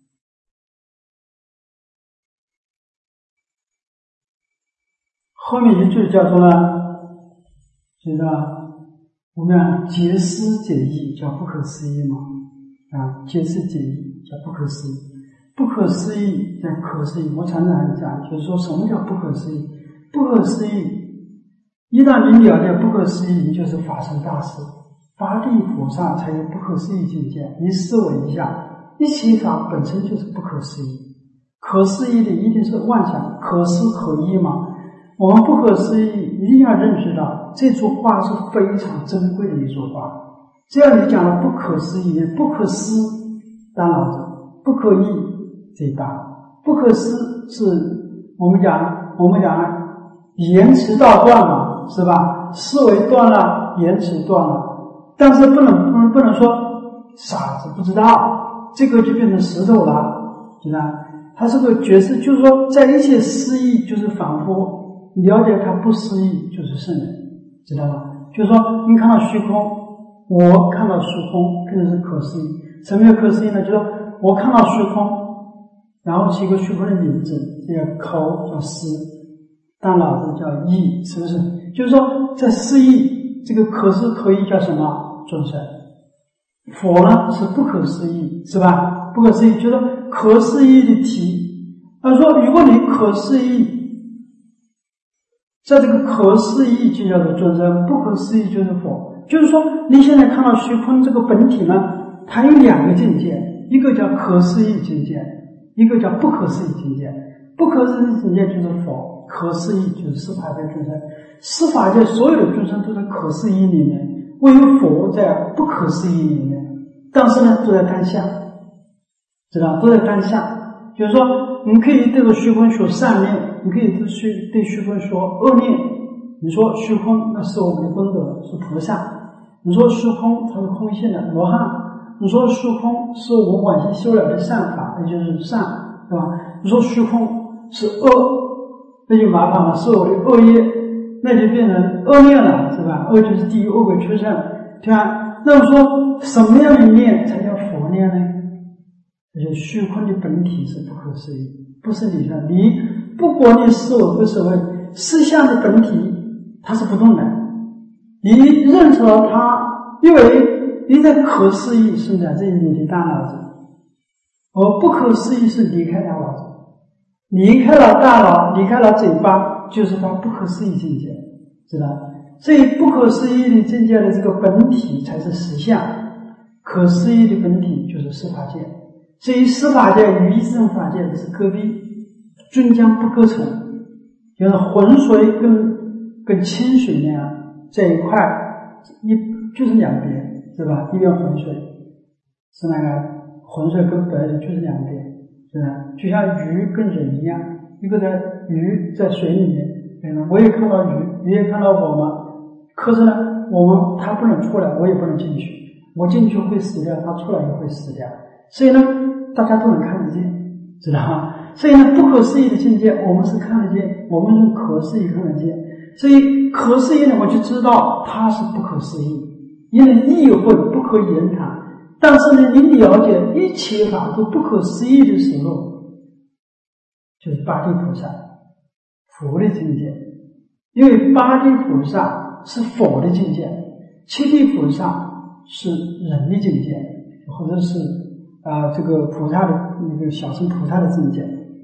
后面一句叫做呢，觉得我们解思解义叫不可思议嘛，啊，解思解义叫不可思议，不可思议叫可思议。我常常讲，就是说什么叫不可思议？不可思议，一旦你了解不可思议，你就是法身大事，八地菩萨才有不可思议境界。你思维一下，一切法本身就是不可思议，可思议的一定是妄想，可思可议嘛。我们不可思议一定要认识到这句话是非常珍贵的一句话。只要你讲了不可思议，不可思大脑子，不可议嘴巴，不可思是我们讲我们讲言辞道断嘛，是吧？思维断了，言辞断了，但是不能不能不能说傻子不知道，这个就变成石头了，知道？它是个觉知，就是说在一切思议，就是仿佛了解它不思议，就是圣人，知道吗？就是说你看到虚空，我看到虚空，这是可思议。什么叫可思议呢？就是说我看到虚空，然后是一个虚空的名字，这个口叫思，大脑子叫意，是不是？就是说在思议这个可思可议叫什么？众生。佛呢是不可思议，是吧？不可思议就是可思议的题。他说如果你可思议，在这个可思议就叫做众生，不可思议就是佛。就是说你现在看到虚空这个本体呢，它有两个境界，一个叫可思议境界，一个叫不可思议境界。不可思议境界就是佛，可思议就是十法界众生。十法界所有的众生都在可思议里面，唯有佛在不可思议里面。但是呢都在当下，知道都在当下。就是说你可以对着虚空说善念，你可以对虚对虚空说恶念。你说虚空那是我们的功德，是菩萨；你说虚空它是空性的罗汉；你说虚空是我们往昔修了的善法，那就是善，对吧？你说虚空是恶，那就麻烦了，是我的恶业，那就变成恶念了，是吧？恶就是地狱恶鬼畜生，对吧？那么说什么样的念才叫佛念呢？就是虚空的本体是不可思议，不是你的，你不管你是我不是为思想的本体，它是不动的。你认识到它，因为你在可思议是在这你的大脑子，而不可思议是离开大脑子，离开了大脑，离开了嘴巴，就是它不可思议境界，知道？所以不可思议的境界的这个本体才是实相，可思议的本体就是十法界。所以十法界与一正法界是隔壁，均将不可成，就是浑水跟跟清水那样这一块一就是两边，是吧？一边浑水是那个浑水跟白水就是两边，是吧？就像鱼跟人一样，一个在鱼在水里面，对吗？我也看到鱼，鱼也看到我嘛。可是呢，我们它不能出来，我也不能进去。我进去会死掉，它出来也会死掉。所以呢，大家都能看得见，知道吗？所以呢，不可思议的境界我们是看得见，我们用可思议看得见。所以可思议呢，我就知道它是不可思议，因为意会不可言谈。但是呢，你了解一切法都不可思议的时候，就是八地菩萨佛的境界。因为八地菩萨是佛的境界，七地菩萨是人的境界，或者是啊、呃，这个菩萨的那个小乘菩萨的境界，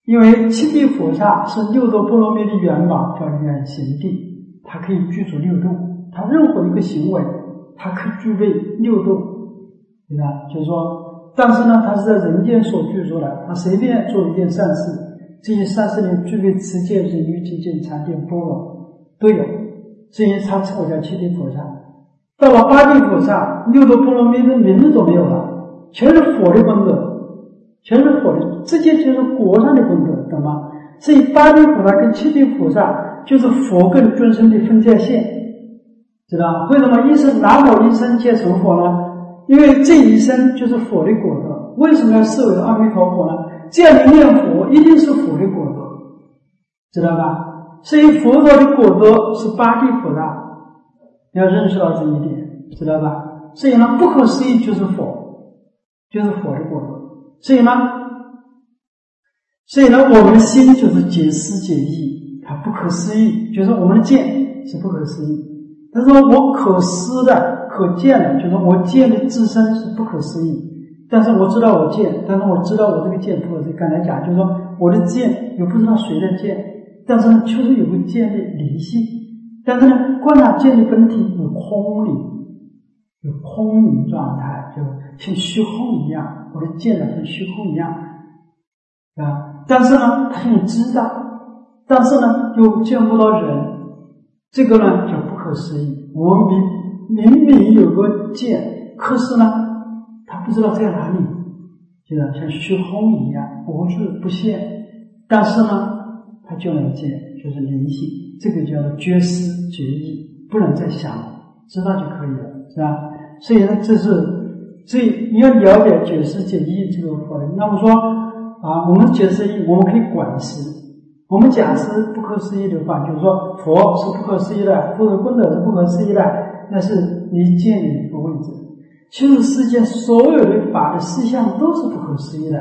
因为七地菩萨是六度波罗蜜的元宝，叫远行地，它可以具足六度，它任何一个行为，它可以具备六度，对吧？就是说，但是呢，它是在人间所具足的，它随便做一件善事，这些善事里具备持戒、忍辱、精进、禅定、般若都有，所以它称为叫七地菩萨。到了八地菩萨，六度波罗蜜的名字都没有了，全是佛的功德，全是佛的，这些就是国上的功德，懂吗？所以八地菩萨跟七地菩萨就是佛跟众生的分界线，知道为什么一生哪某一生皆成佛呢？因为这一生就是佛的果德。为什么要视为阿弥陀佛呢？这样的念佛一定是佛的果德，知道吧？所以佛陀的果德是八地菩萨，要认识到这一点，知道吧？所以呢，不可思议就是佛，就是佛的果德。所以呢，所以呢，我们的心就是解思解义，它不可思议，就是我们的见是不可思议。但是我可思的、可见的，就是我见的自身是不可思议。但是我知道我见，但是我知道我这个见不可思议。刚才讲就是说，我的见又不知道谁的见，但是呢，确实有个见的离性。但是呢，观察见的本体有空灵，有空灵状态，就像虚空一样，我的见呢跟虚空一样啊。但是呢，它又知道，但是呢又见不到人，这个呢叫不可思议。我们明明明有个见，可是呢，他不知道在哪里，就像虚空一样，无质不现。但是呢，他就能见，就是灵性。这个叫做觉思觉意，不能再想，知道就可以了，是吧？所以呢，这是所以你要了解觉思觉意这个佛理。那么说啊，我们觉思意，我们可以观思。我们假设不可思议的话，就是说佛是不可思议的，佛的功德是不可思议的，那是你见的一个位置。其实世界所有的法的事项都是不可思议的。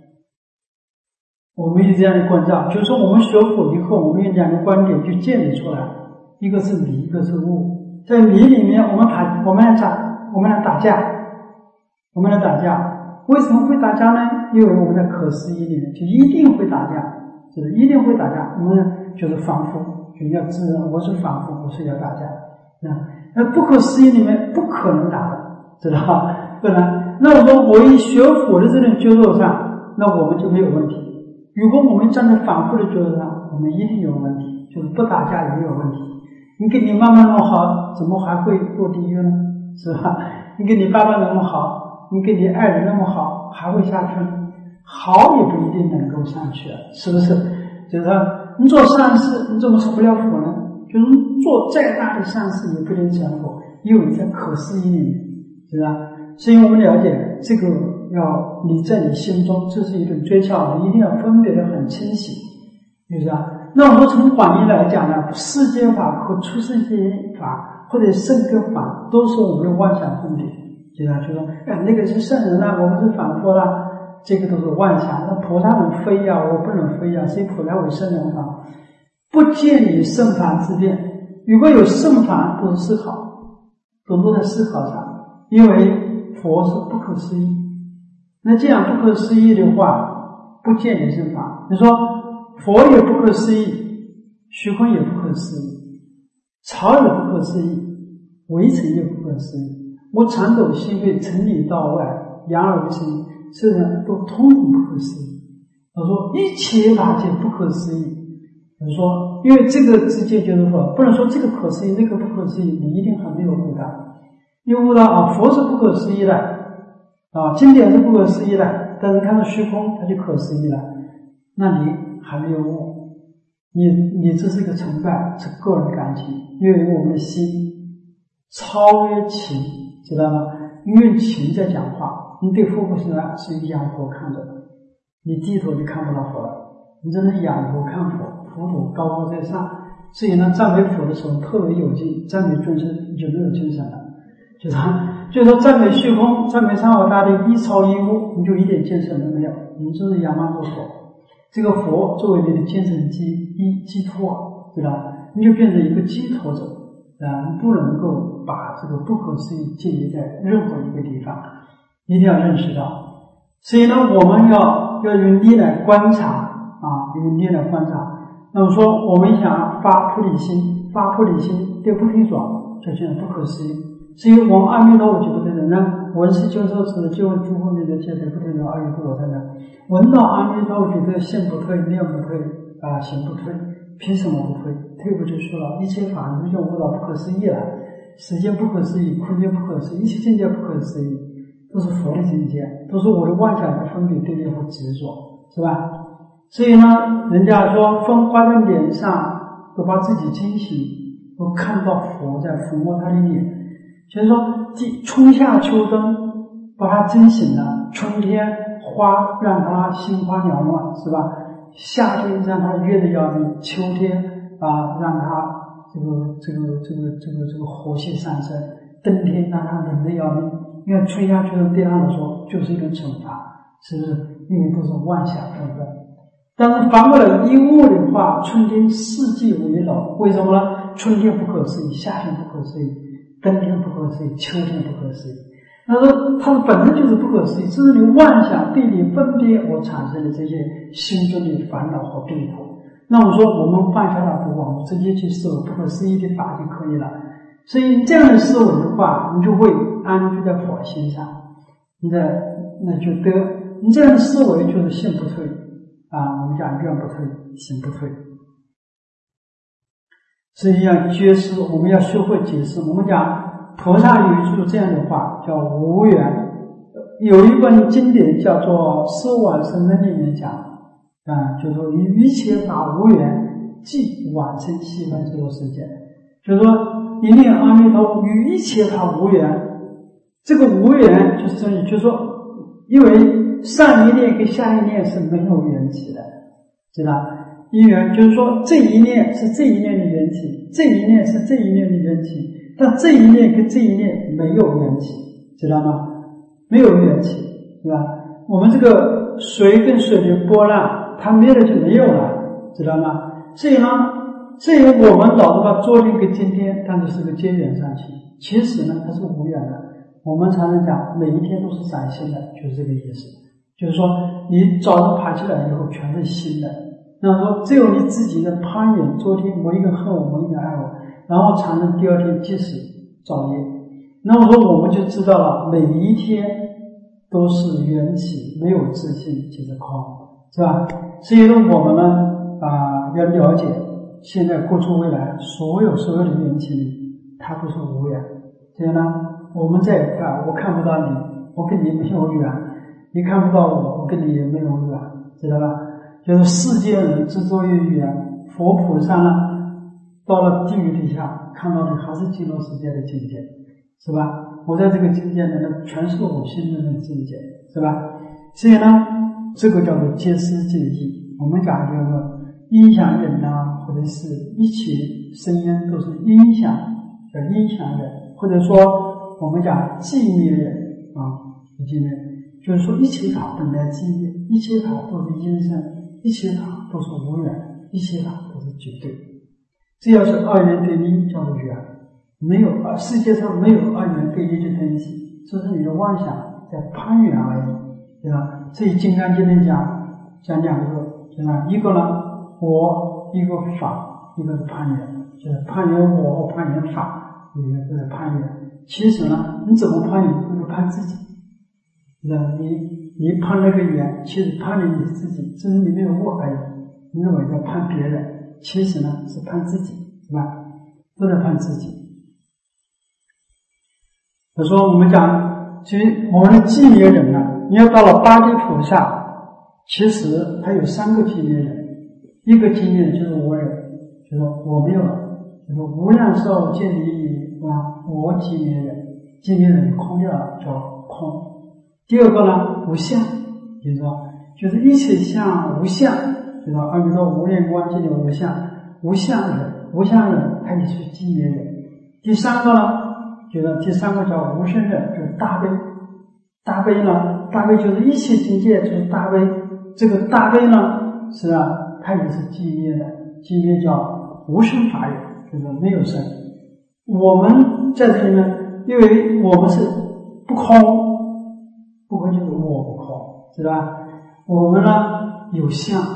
我们有这样的关照，就是说我们学佛以后，我们有两个观点就建立出来，一个是迷，一个是悟。在迷里面，我们打，我们来打，我们来打架，我们来打架。为什么会打架呢？因为我们在可思议里面就一定会打架，就是一定会打架。我们就是凡夫，就要自认我是凡夫，我是要打架。那不可思议里面不可能打的，知道吧？不然，那我说我一学佛的这种觉受上，那我们就没有问题。如果我们站在反复的觉受上，我们一定有问题，就是不打架也有问题。你跟你妈妈那么好，怎么还会堕地狱呢？是吧？你跟你爸爸那么好，你跟你爱人那么好，还会下去？好也不一定能够上去，是不是？就是说，你做善事，你怎么成不了佛呢？就是做再大的善事也不能成佛，因为你在可思议里面，是吧？所以我们了解这个，要你在你心中，这是一种诀窍，你一定要分别得很清晰，是不是啊？那我们从广义来讲呢，世间法和出世间法或者圣根法都是我们的妄想分别，是吧？就说哎，那个是圣人啦，我们是凡夫啦，这个都是妄想。那菩萨能飞呀、啊，我不能飞呀、啊，所以菩萨为圣人法，不见你圣凡之变。如果有圣凡，都是思考，都落在思考上，因为佛是不可思议。那这样不可思议的话，不见你圣凡。你说佛也不可思议，虚空也不可思议，草也不可思议，围城也不可思议。我常走西北，从里到外，扬而为生，这人都通通不可思议。我说一切法界不可思议。我说，因为这个之间就是说，不能说这个可思议，那个不可思议，你一定还没有悟到。你悟到啊，佛是不可思议的，啊，经典是不可思议的，但是看到虚空，它就可思议了。那你还没有悟，你你这是一个成败，是个人感情，因为我们的心超越情，知道吗？用情在讲话，你对佛不是啊，是仰头看着，你低头就看不到佛了，你真的仰头看佛，佛陀高高在上，所以呢，赞美佛的时候特别有劲，赞美众生你就没有精神了，就是就是说赞美虚空，赞美三好大地，一超一无，你就一点精神都没有，你就是仰望着佛。这个佛作为你的精神寄依寄托，对吧？你就变成一个寄托者啊！你不能够把这个不可思议建立在任何一个地方，一定要认识到。所以呢，我们要要用力来观察啊，一个念的观察。那么说我们想发菩提心，发菩提心对不退转，就觉得不可思议。至于闻阿弥陀佛就不退转呢，闻是救受持，就问诸佛名的戒对不退转，阿弥陀佛才能闻到阿弥陀佛觉得心不退，念不退啊，行不退，凭什么不退？退不就说了，一切法如就悟到不可思议了，时间不可思议，空间不可思议，一切境界不可思议，都是佛的境界，都是我的妄想的分别对立和执着，是吧？所以呢，人家说风花在脸上，都把自己惊醒，都看到佛在抚摸他的脸。就是说，春夏秋冬把他惊醒了，春天花让他心花缭乱，是吧？夏天让他热得要命，秋天啊让他这个这个这个这个这个火气上升，冬天让他冷得要命。因为春夏秋冬对他来说就是一种惩罚，是不是？因为都是妄想分分。但是反过来一悟的话，春天四季为楼，为什么呢？春天不可思议，夏天不可思议，冬天不可思议，秋天不可思议。他说它本身就是不可思议，这是你妄想对你分别而产生的这些心中的烦恼和病苦。那我说我们放下了不妄，直接去思维不可思议的法就可以了。所以这样的思维的话，你就会安居在佛心上，你的那就得你这样的思维就是心不退啊，我们讲愿不退，行不退。所以要觉知，我们要学会解释。我们讲菩萨有一句这样的话，叫无缘。有一本经典叫做《思往生论》里面讲啊，就说与一切法无缘，即往生西方极乐世界。就是说一念阿弥陀佛与一切法无缘，这个无缘就是说，就是说，因为上一念跟下一念是没有缘起的，知道？因缘就是说这一念是这一念的缘起，这一念是这一念的缘起，但这一念跟这一念没有缘起，知道吗？没有缘起，是吧？我们这个水跟水的波浪，它没了就没有了，知道吗？所以呢，所以我们老是把昨天跟今天当作是个结缘上去，其实呢它是无缘的。我们常常讲每一天都是崭新的，就是这个意思。就是说你早上爬起来以后全是新的，那么说只有你自己的攀缘，昨天某一个恨我，某一个爱我，然后产生第二天即使造业。那么说我们就知道了，每一天都是缘起，没有自信即是空，是吧？所以呢我们呢啊、呃、要了解现在过去未来所有所有的缘起它都是无缘。所以呢我们在一块，我看不到你，我跟你没有缘，你看不到我，我跟你也没有缘，知道吧？就是世间人之所以缘，佛菩萨呢到了地狱底下看到的还是极乐世界的境界，是吧？我在这个境界里呢全是我心中的境界，是吧？所以呢这个叫做皆思见意。我们讲这个音响人啊，或者是一起声音都是音响，叫音响人，或者说我们讲寂灭人啊，寂灭人就是说一切法本来寂灭，一切法都是因生，一切法都是无缘，一切法都是绝对。只要是二元对立叫做缘，没有世界上没有二元对立的东西，这是你的妄想在攀缘而已，对吧？所以金刚经里讲讲两个，对吧？一个呢我，一个法，一个是攀缘，就是攀缘我和攀缘法，一个是攀缘。其实呢你怎么攀缘？就是攀自己，你你攀那个缘，其实攀的你自己，只是你没有悟而已。你认为在攀别人，其实呢是攀自己，是吧？都在攀自己。比如说我们讲，其实我们的寂灭人呢，你要到了八地菩萨，其实他有三个寂灭人，一个寂灭人就是我人，就是说我没有了，就是无量寿见离啊，我寂灭人，寂灭人空掉了叫空。第二个呢无相，就是说就是一切相无相，就是说阿弥陀无念观界的无相，无相人，无相人他也是寂灭人。第三个呢就是第三个叫无生人，就是大悲。大悲呢，大悲就是一切境界就是大悲，这个大悲呢是啊，它也是寂灭的，寂灭叫无生法有，就是没有生。我们在这里呢，因为我们是不空，不空就是我不空，知道吧？我们呢有相，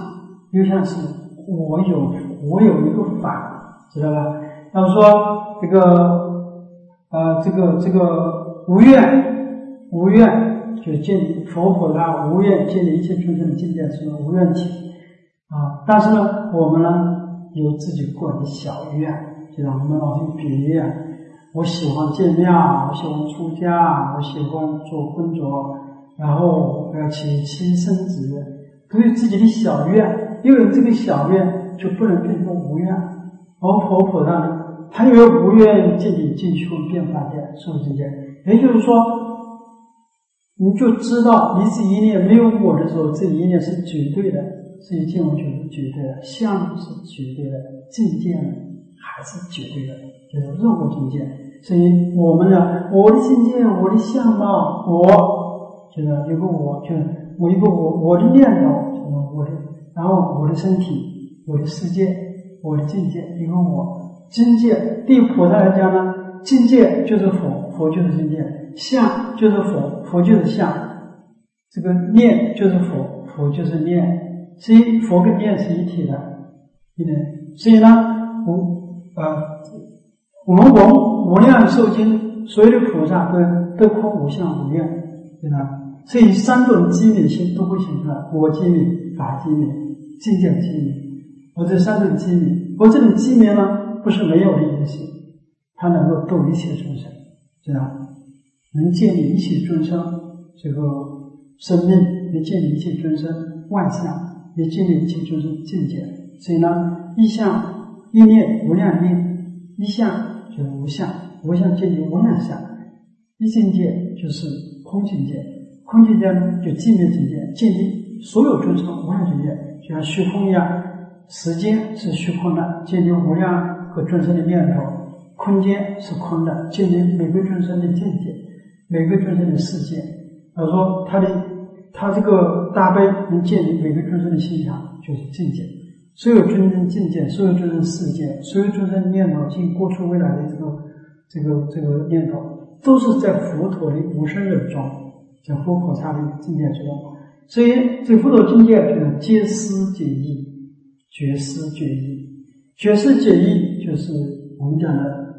又像是我有我有一个法，知道吧？要说这个呃这个这个无愿无愿就建立佛菩萨无愿建立一切众生的境界是无愿体啊，但是呢我们呢有自己个人的小愿，就像我们老是比喻啊，我喜欢建庙，我喜欢出家，我喜欢做工作，然后我要娶妻生子，都有自己的小愿，因为这个小愿就不能变成无愿。而佛菩萨呢，他有无愿建立进修变化界受持界，也就是说你就知道你这一念没有我的时候，这一念是绝对的，这一见我就是绝对的，相是绝对的，境界呢还是绝对的，就是任何境界。所以我们呢，我的境界，我的相貌，我就是有个我，就是我一个我，我的念头，就是我的，然后我的身体，我的世界，我的境界，一个我。境界对菩萨来讲呢，境界就是佛，佛就是境界；相就是佛，佛就是相；这个念就是佛，佛就是念。所以佛跟念是一体的，一点。所以呢，我呃，我们闻无量寿经，所有的菩萨都都空无相无愿，对吧？所以三种机理心都会显出来：我机理、法机理、境界机理。我这三种机理，我这种机理呢，不是没有的意思，它能够度一切众生，知道吧？能建立一切众生这个生命，能建立一切众生万象，能建立一切众生境界。所以呢，一相一念无量念，一相就是无相，无相建立无量相，一境界就是空境界，空境界呢就寂灭境界，建立所有众生无量境界，就像虚空一样，时间是虚空的，建立无量和众生的念头；空间是空的，建立每个众生的境界，每个众生的世界。他说他的他这个大悲能建立每个众生的心想，就是境界。所有众生境界，所有众生世界，所有众生的念头，尽过去未来的这个这个这个念头，都是在佛陀的无生忍中，在佛菩萨的境界之中。所以这佛陀境界就是皆思解意，觉思觉意。觉思解意就是我们讲的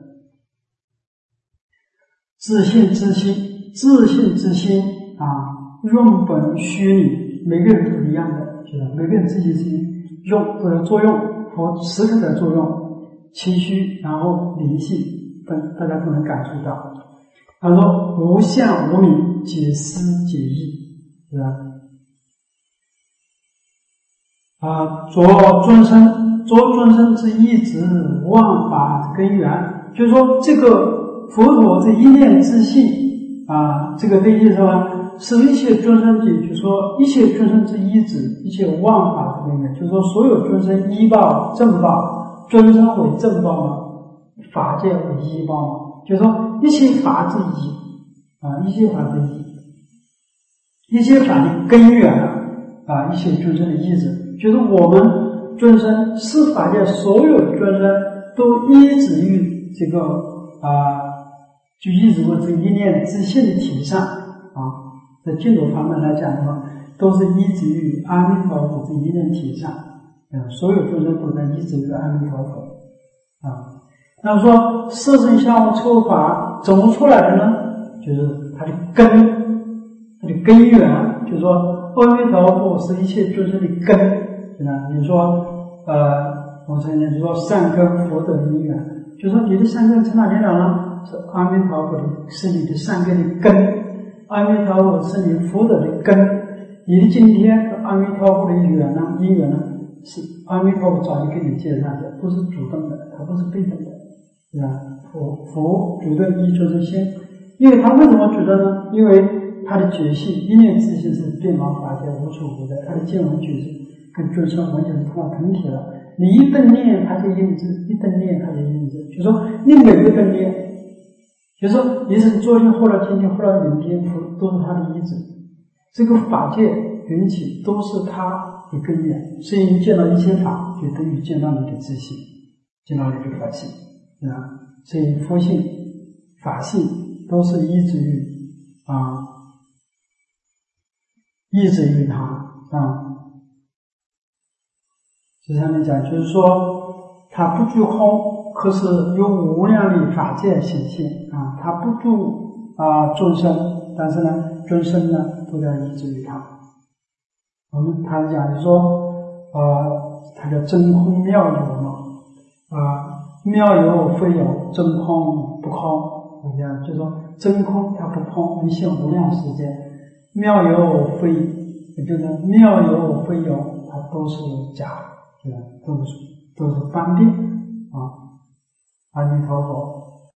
自信之心，自信之心啊，用本虚拟，每个人都一样的，就是每个人自己是用都有作用，佛时刻的作用，清虚，然后灵性，大家都能感受到。他说无相无明，解思解意，是吧？啊，着尊生，着尊生之意指万法根源，就是说这个佛陀这一念之性啊，这个的意思呢，是一切众生体，就是说一切众生之一指，一切万法之根源，就是说所有众生依报正报，尊生为正报嘛，法界为依报嘛，就是说一切法之一啊，一切法之一，一切法的根源啊，一切众生的意志。就是我们众生是法界所有众生都依止于这个啊，就依止于这一念自性的体上啊，在净土方面来讲的话，都是依止于阿弥陀佛这一念体上，啊，所有众生都在依止于阿弥陀佛啊。那说色身相无抽法怎么出来的呢？就是它的根，它的根源，就是说阿弥陀佛是一切众生的根。比如说，呃，我承认，就说善根福德的因缘，就说你的善根从哪里来呢？是阿弥陀佛的，是你的善根的根；阿弥陀佛是你福德的根。你的今天和阿弥陀佛的缘呢，因缘呢，是阿弥陀佛早就给你介绍的，不是主动的，它不是被动的，是吧？佛佛主动依众生心，因为他为什么主动呢？因为他的觉性一念自性是遍茫法界无处无的，他的见闻觉性跟众生完全是同同体了。你一顿念，它就印证；一顿念，它就印证。就说你每个顿念，就说你是昨天、后来、今天、后来、明天，都是他的意志。这个法界缘起都是他的根源，所以你见到一切法，就等于见到你的自性，见到你的法性，是吧？所以佛性、法性都是依止于啊，依止于他啊。 就像你讲，就是说它不住空，可是有无量的法界显现啊，它不住啊众生，但是呢，众生呢都在依止于它。我们他讲就是说，呃，它叫真空妙有嘛，啊，妙有非有，真空不空，这样就是说真空它不空，一现无量世界，妙有非，也就是妙有非有，它都是假的，对吧？都是都是方便啊。阿弥陀佛。